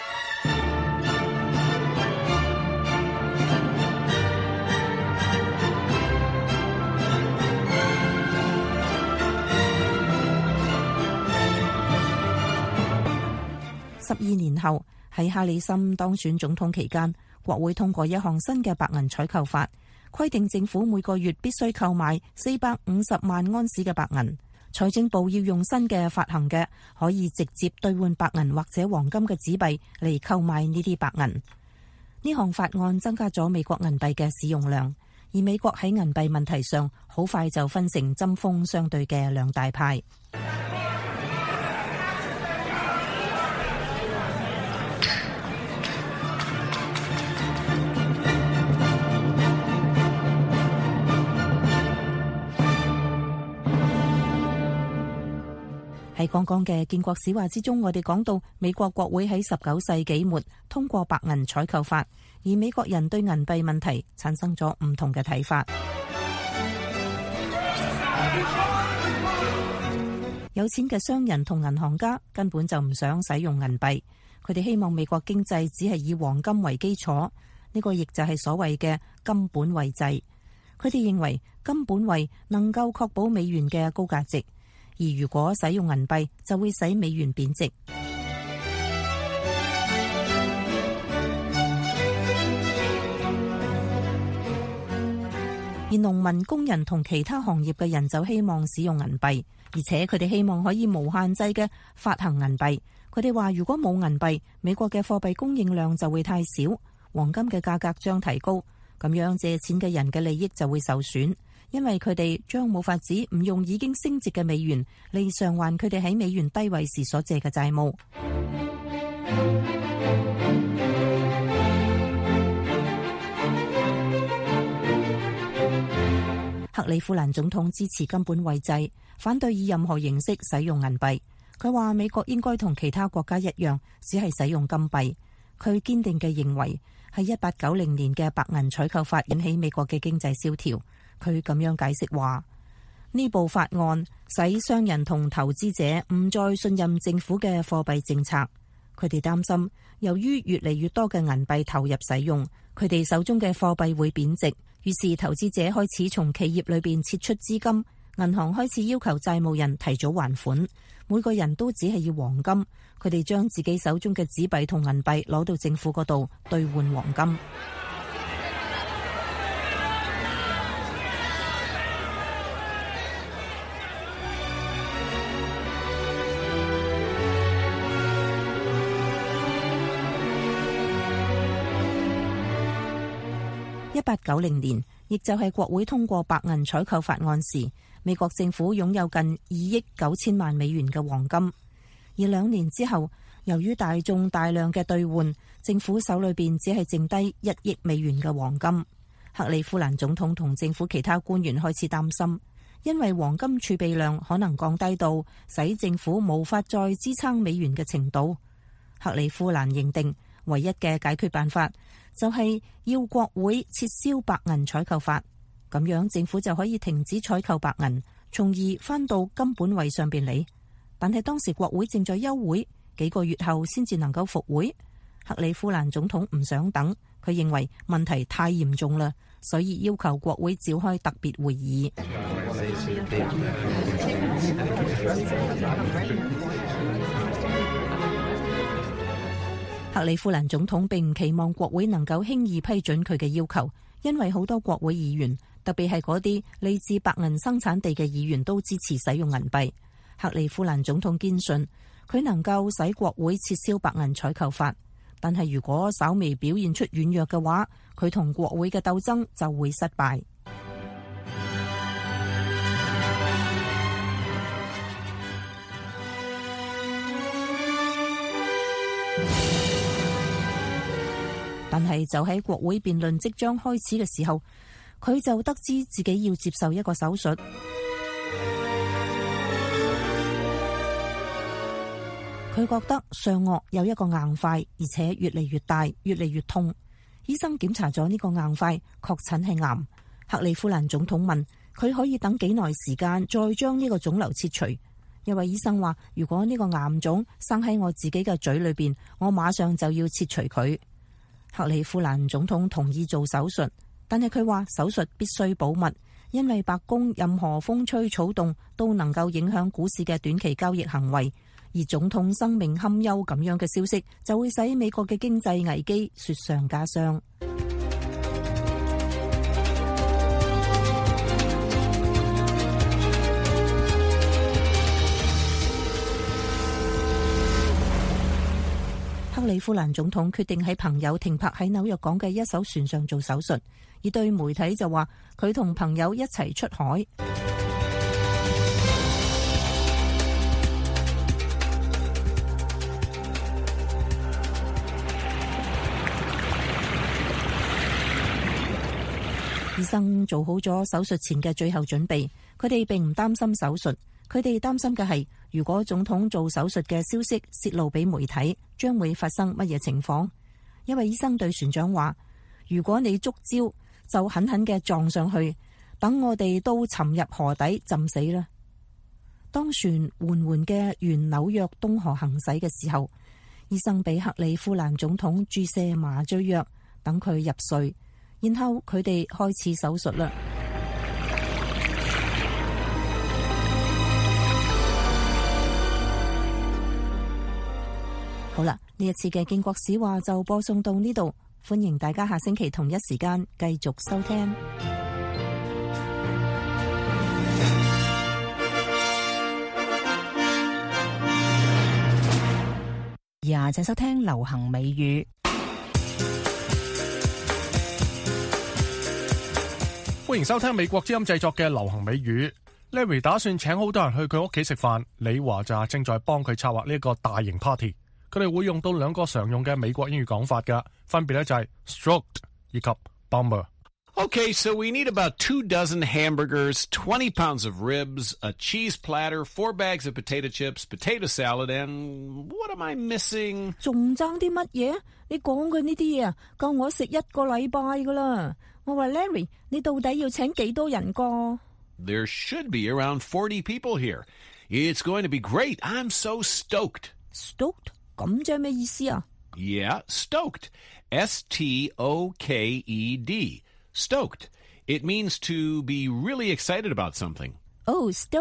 十二年後，喺哈里森當選總統期間，國會通過一項新嘅白銀採購法，規定政府每個月必須購買四百五十萬安士嘅白銀。財政部要用新嘅發行嘅可以直接兌換白銀或者黃金嘅紙幣嚟購買呢啲白銀。呢項法案增加咗美國銀幣嘅使用量，而美國喺銀幣問題上好快就分成針鋒相對嘅兩大派。喺剛剛嘅建國史話之中，我哋講到美國國會喺十九世紀末通過白銀採購法，而美國人對銀幣問題產生咗唔同嘅睇法。有錢嘅商人同銀行家根本就唔想使用銀幣，佢哋希望美國經濟只係以黃金為基礎，呢個亦就係所謂嘅金本位制。佢哋認為金本位能夠確保美元嘅高價值。而如果使用銀幣，就會使美元貶值。而農民、工人同其他行業嘅人就希望使用銀幣，而且佢哋希望可以無限制嘅發行銀幣。佢哋話，如果冇銀幣，美國嘅貨幣供應量就會太少，黃金嘅價格將提高，咁樣借錢嘅人嘅利益就會受損。因為佢哋將冇法子唔用已經升值嘅美元嚟償還佢哋喺美元低位時所借嘅債務。克里夫蘭總統支持金本位制，反對以任何形式使用銀幣。佢話美國應該同其他國家一樣，只係使用金幣。佢堅定嘅認為係一八九零年嘅白銀採購法引起美國嘅經濟蕭條。佢咁樣解釋話，呢部法案使商人同投資者唔再信任政府嘅貨幣政策。佢哋擔心，由於越嚟越多嘅銀幣投入使用，佢哋手中嘅貨幣會貶值。於是投資者開始從企業裏邊撤出資金，銀行開始要求債務人提早還款。 每個人都只係要黃金，佢哋將自己手中嘅紙幣同銀幣攞到政府嗰度兌換黃金。一八九零年，亦就係國會通過白銀採購法案時，美國政府擁有近二億九千萬美元嘅黃金。而兩年之後，由於大眾大量嘅兌換，政府手裏邊只係剩低一億美元嘅黃金。克里夫蘭總統同政府其他官員開始擔心，因為黃金儲備量可能降低到使政府無法再支撐美元嘅程度。克里夫蘭認定唯一嘅解決辦法就係要國會撤銷白銀採購法，咁樣政府就可以停止採購白銀，從而翻到金本位上邊嚟。但係當時國會正在休會，幾個月後先至能夠復會。克里夫蘭總統唔想等，佢認為問題太嚴重啦，所以要求國會召開特別會議。克里夫蘭總統並唔期望國會能夠輕易批准佢嘅要求，因為好多國會議員，特別係嗰啲嚟自白銀生產地嘅議員都支持使用銀幣。克里夫蘭總統堅信佢能夠使國會撤銷白銀採購法，但係如果稍微表現出軟弱嘅話，佢同國會嘅鬥爭就會失敗。但係就喺國會辯論即將開始嘅時候，佢就得知自己要接受一個手術。佢覺得上顎有一個硬塊，而且越嚟越大，越嚟越痛。醫生檢查咗呢個硬塊，確診係癌。克里夫蘭總統問佢可以等幾耐時間再將呢個腫瘤切除。一位醫生話，如果呢個癌腫生喺我自己嘅嘴裏邊，我馬上就要切除佢。克里夫蘭總統同意做手術，但係佢話手術必須保密，因為白宮任何風吹草動都能夠影響股市嘅短期交易行為，而總統生命堪憂咁樣嘅消息就會使美國嘅經濟危機雪上加霜。克里夫蘭總統決定喺朋友停泊喺紐約港嘅一艘船上做手術，而對媒體就話佢同朋友一齊出海。醫生做好咗手術前嘅最後準備，佢哋並唔擔心手術。佢哋擔心嘅係，如果總統做手術嘅消息泄露俾媒體，將會發生乜嘢情況？一位醫生對船長話：如果你觸礁，就狠狠嘅撞上去，等我哋都沉入河底浸死啦。當船緩緩嘅沿紐約東河行駛嘅時候，醫生俾克里夫蘭總統注射麻醉藥，等佢入睡，然後佢哋開始手術啦。好啦，呢一次嘅建國史話就播送到呢度，歡迎大家下星期同一時間繼續收聽。呀，請收聽流行美語。 歡迎收聽美國之音製作嘅流行美語。Larry 打算請好多人去佢屋企食飯，李華就正在幫佢策劃呢一個大型 party。佢哋會用到兩個常用嘅美國英語講法㗎，分別咧就係 stroked 以及 bummer。 Okay, so we need about two dozen hamburgers, twenty pounds of ribs, a cheese platter, four bags of potato chips, potato salad, and what am I missing? 仲爭啲乜嘢？你講嘅呢啲嘢啊，夠我食一個禮拜噶啦。我話 Larry， 你到底要請幾多人個？ There should be around forty people here. It's going to be great. I'm so stoked. Stoked? 咁即係咩意思啊？ Yeah, stoked. S T O K E D.Stoked. It means to be really excited about something. Oh, stoked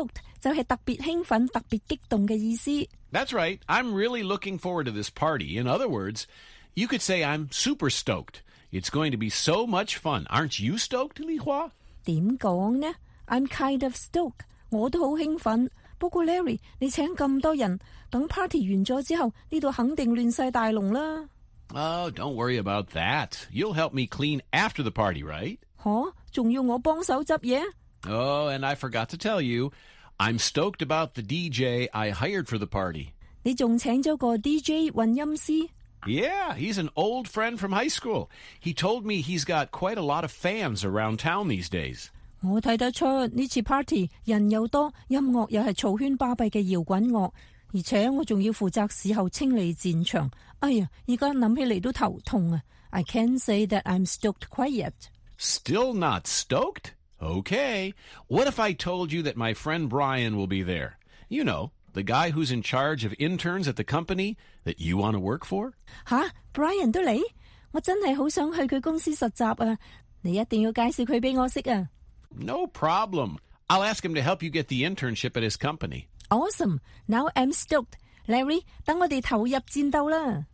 就係特別興奮、特別激動嘅意思。 That's right. I'm really looking forward to this party. In other words, you could say I'm super stoked. It's going to be so much fun. Aren't you stoked, Li Hua? 點講呢？ I'm kind of stoked. 我都好興奮。不過 Larry， 你請咁多人，等 party 完咗之後，呢度肯定亂晒大龍啦。 Oh, don't worry about that. You'll help me clean after the party, right? 吓，仲要我幫手執嘢？ Oh, and I forgot to tell you, I'm stoked about the D J I hired for the party. 你仲請咗個 D J 混音師？ Yeah, he's an old friend from high school. He told me he's got quite a lot of fans around town these days. 我睇得出呢次 party 人又多，音樂又係嘈喧巴閉嘅搖滾樂，而且我仲要負責事後清理戰場。哎呀，而家諗起嚟都頭痛啊 ！I can't say that I'm stoked quite yet. Still not stoked? Okay. What if I told you that my friend Brian will be there? You know, the guy who's in charge of interns at the company that you want to work for? 吓 ，Brian 都嚟？我真係好想去佢公司實習啊！你一定要介紹佢俾我識啊！ No problem. I'll ask him to help you get the internship at his company. Awesome. Now I'm stoked. Larry, 等我哋投入戰鬥啦！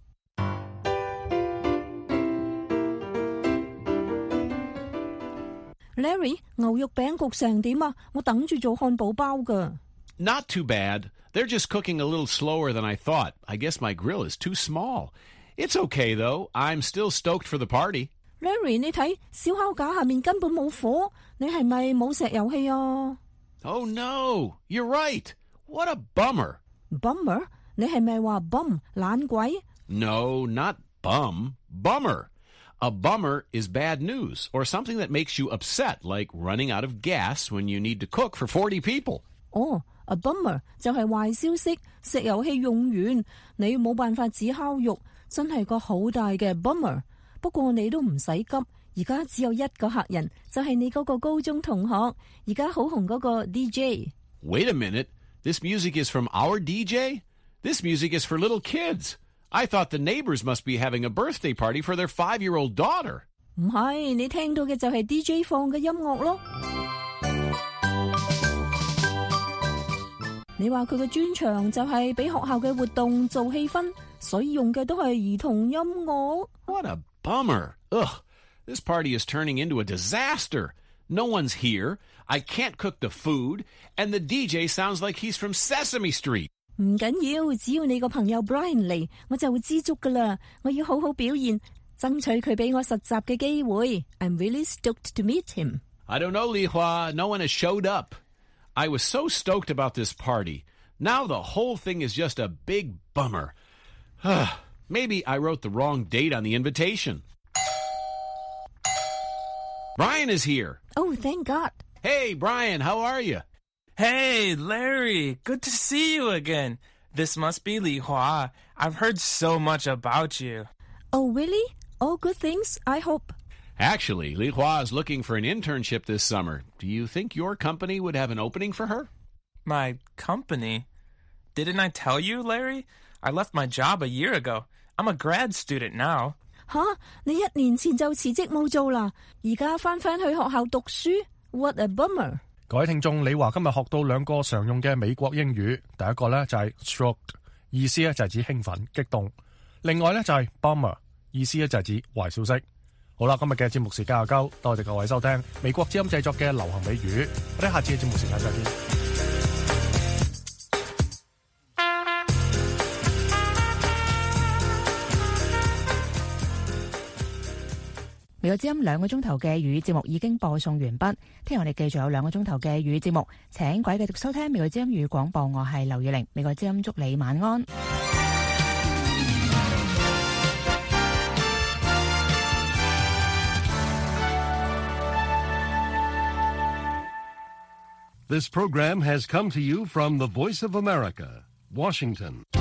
Larry, 牛肉餅焗成點啊？我等住做漢堡包㗎。 Not too bad. They're just cooking a little slower than I thought. I guess my grill is too small. It's okay, though. I'm still stoked for the party. Larry, 你睇燒烤架下面根本冇火，你係咪冇石油氣啊？ Oh, no. You're right. What a bummer. Bummer? 你係咪話 bum 懶鬼？ No, not bum. Bummer. A bummer is bad news or something that makes you upset, like running out of gas when you need to cook for forty people. 哦、oh, a bummer 就係壞消息，石油氣用完，你冇辦法煮烤肉，真係個好大嘅 bummer。不過你都唔使急，而家只有一個客人，就係你嗰個高中同學，而家好紅嗰個 D J。 Wait a minute. This music is from our D J? This music is for little kids. I thought the neighbors must be having a birthday party for their five-year-old daughter. 唔係，你聽到嘅就係 D J 放嘅音樂咯。你話佢嘅專長就係俾學校嘅活動做氣氛，所以用嘅都係兒童音樂。 What a bummer. Ugh, this party is turning into a disaster. No one's here. I can't cook the food. And the D J sounds like he's from Sesame Street. 唔緊要，只要你個朋友 Brian 嚟，我就會知足噶啦。我要好好表現，爭取佢俾我實習嘅機會。I'm really stoked to meet him. I don't know, Li Hua. No one has showed up. I was so stoked about this party. Now the whole thing is just a big bummer. Maybe I wrote the wrong date on the invitation. Brian is here. Oh, thank God. Hey, Brian, how are you? Hey, Larry. Good to see you again. This must be Li Hua. I've heard so much about you. Oh, really? All good things, I hope. Actually, Li Hua is looking for an internship this summer. Do you think your company would have an opening for her? My company? Didn't I tell you, Larry? I left my job a year ago. I'm a grad student now. 吓，你一年前就辭職冇做啦，而家返返去學校讀書 ？What a bummer！ 各位聽眾，李華今日學到兩個常用嘅美國英語，第一個咧就係 stoked， 意思咧就係指興奮、激動；另外咧就係 bummer， 意思咧就係指壞消息。好啦，今日嘅節目時間又夠，多謝各位收聽美國之音製作嘅流行美語，我哋下次嘅節目時間再見。 美國之音兩個鐘頭嘅粵語節目已經播送完畢，聽日我哋繼續有兩個鐘頭嘅粵語節目，請各位繼續收聽美國之音粵語廣播，我係劉月玲，美國之音祝你晚安。 This program has come to you from the Voice of America, Washington.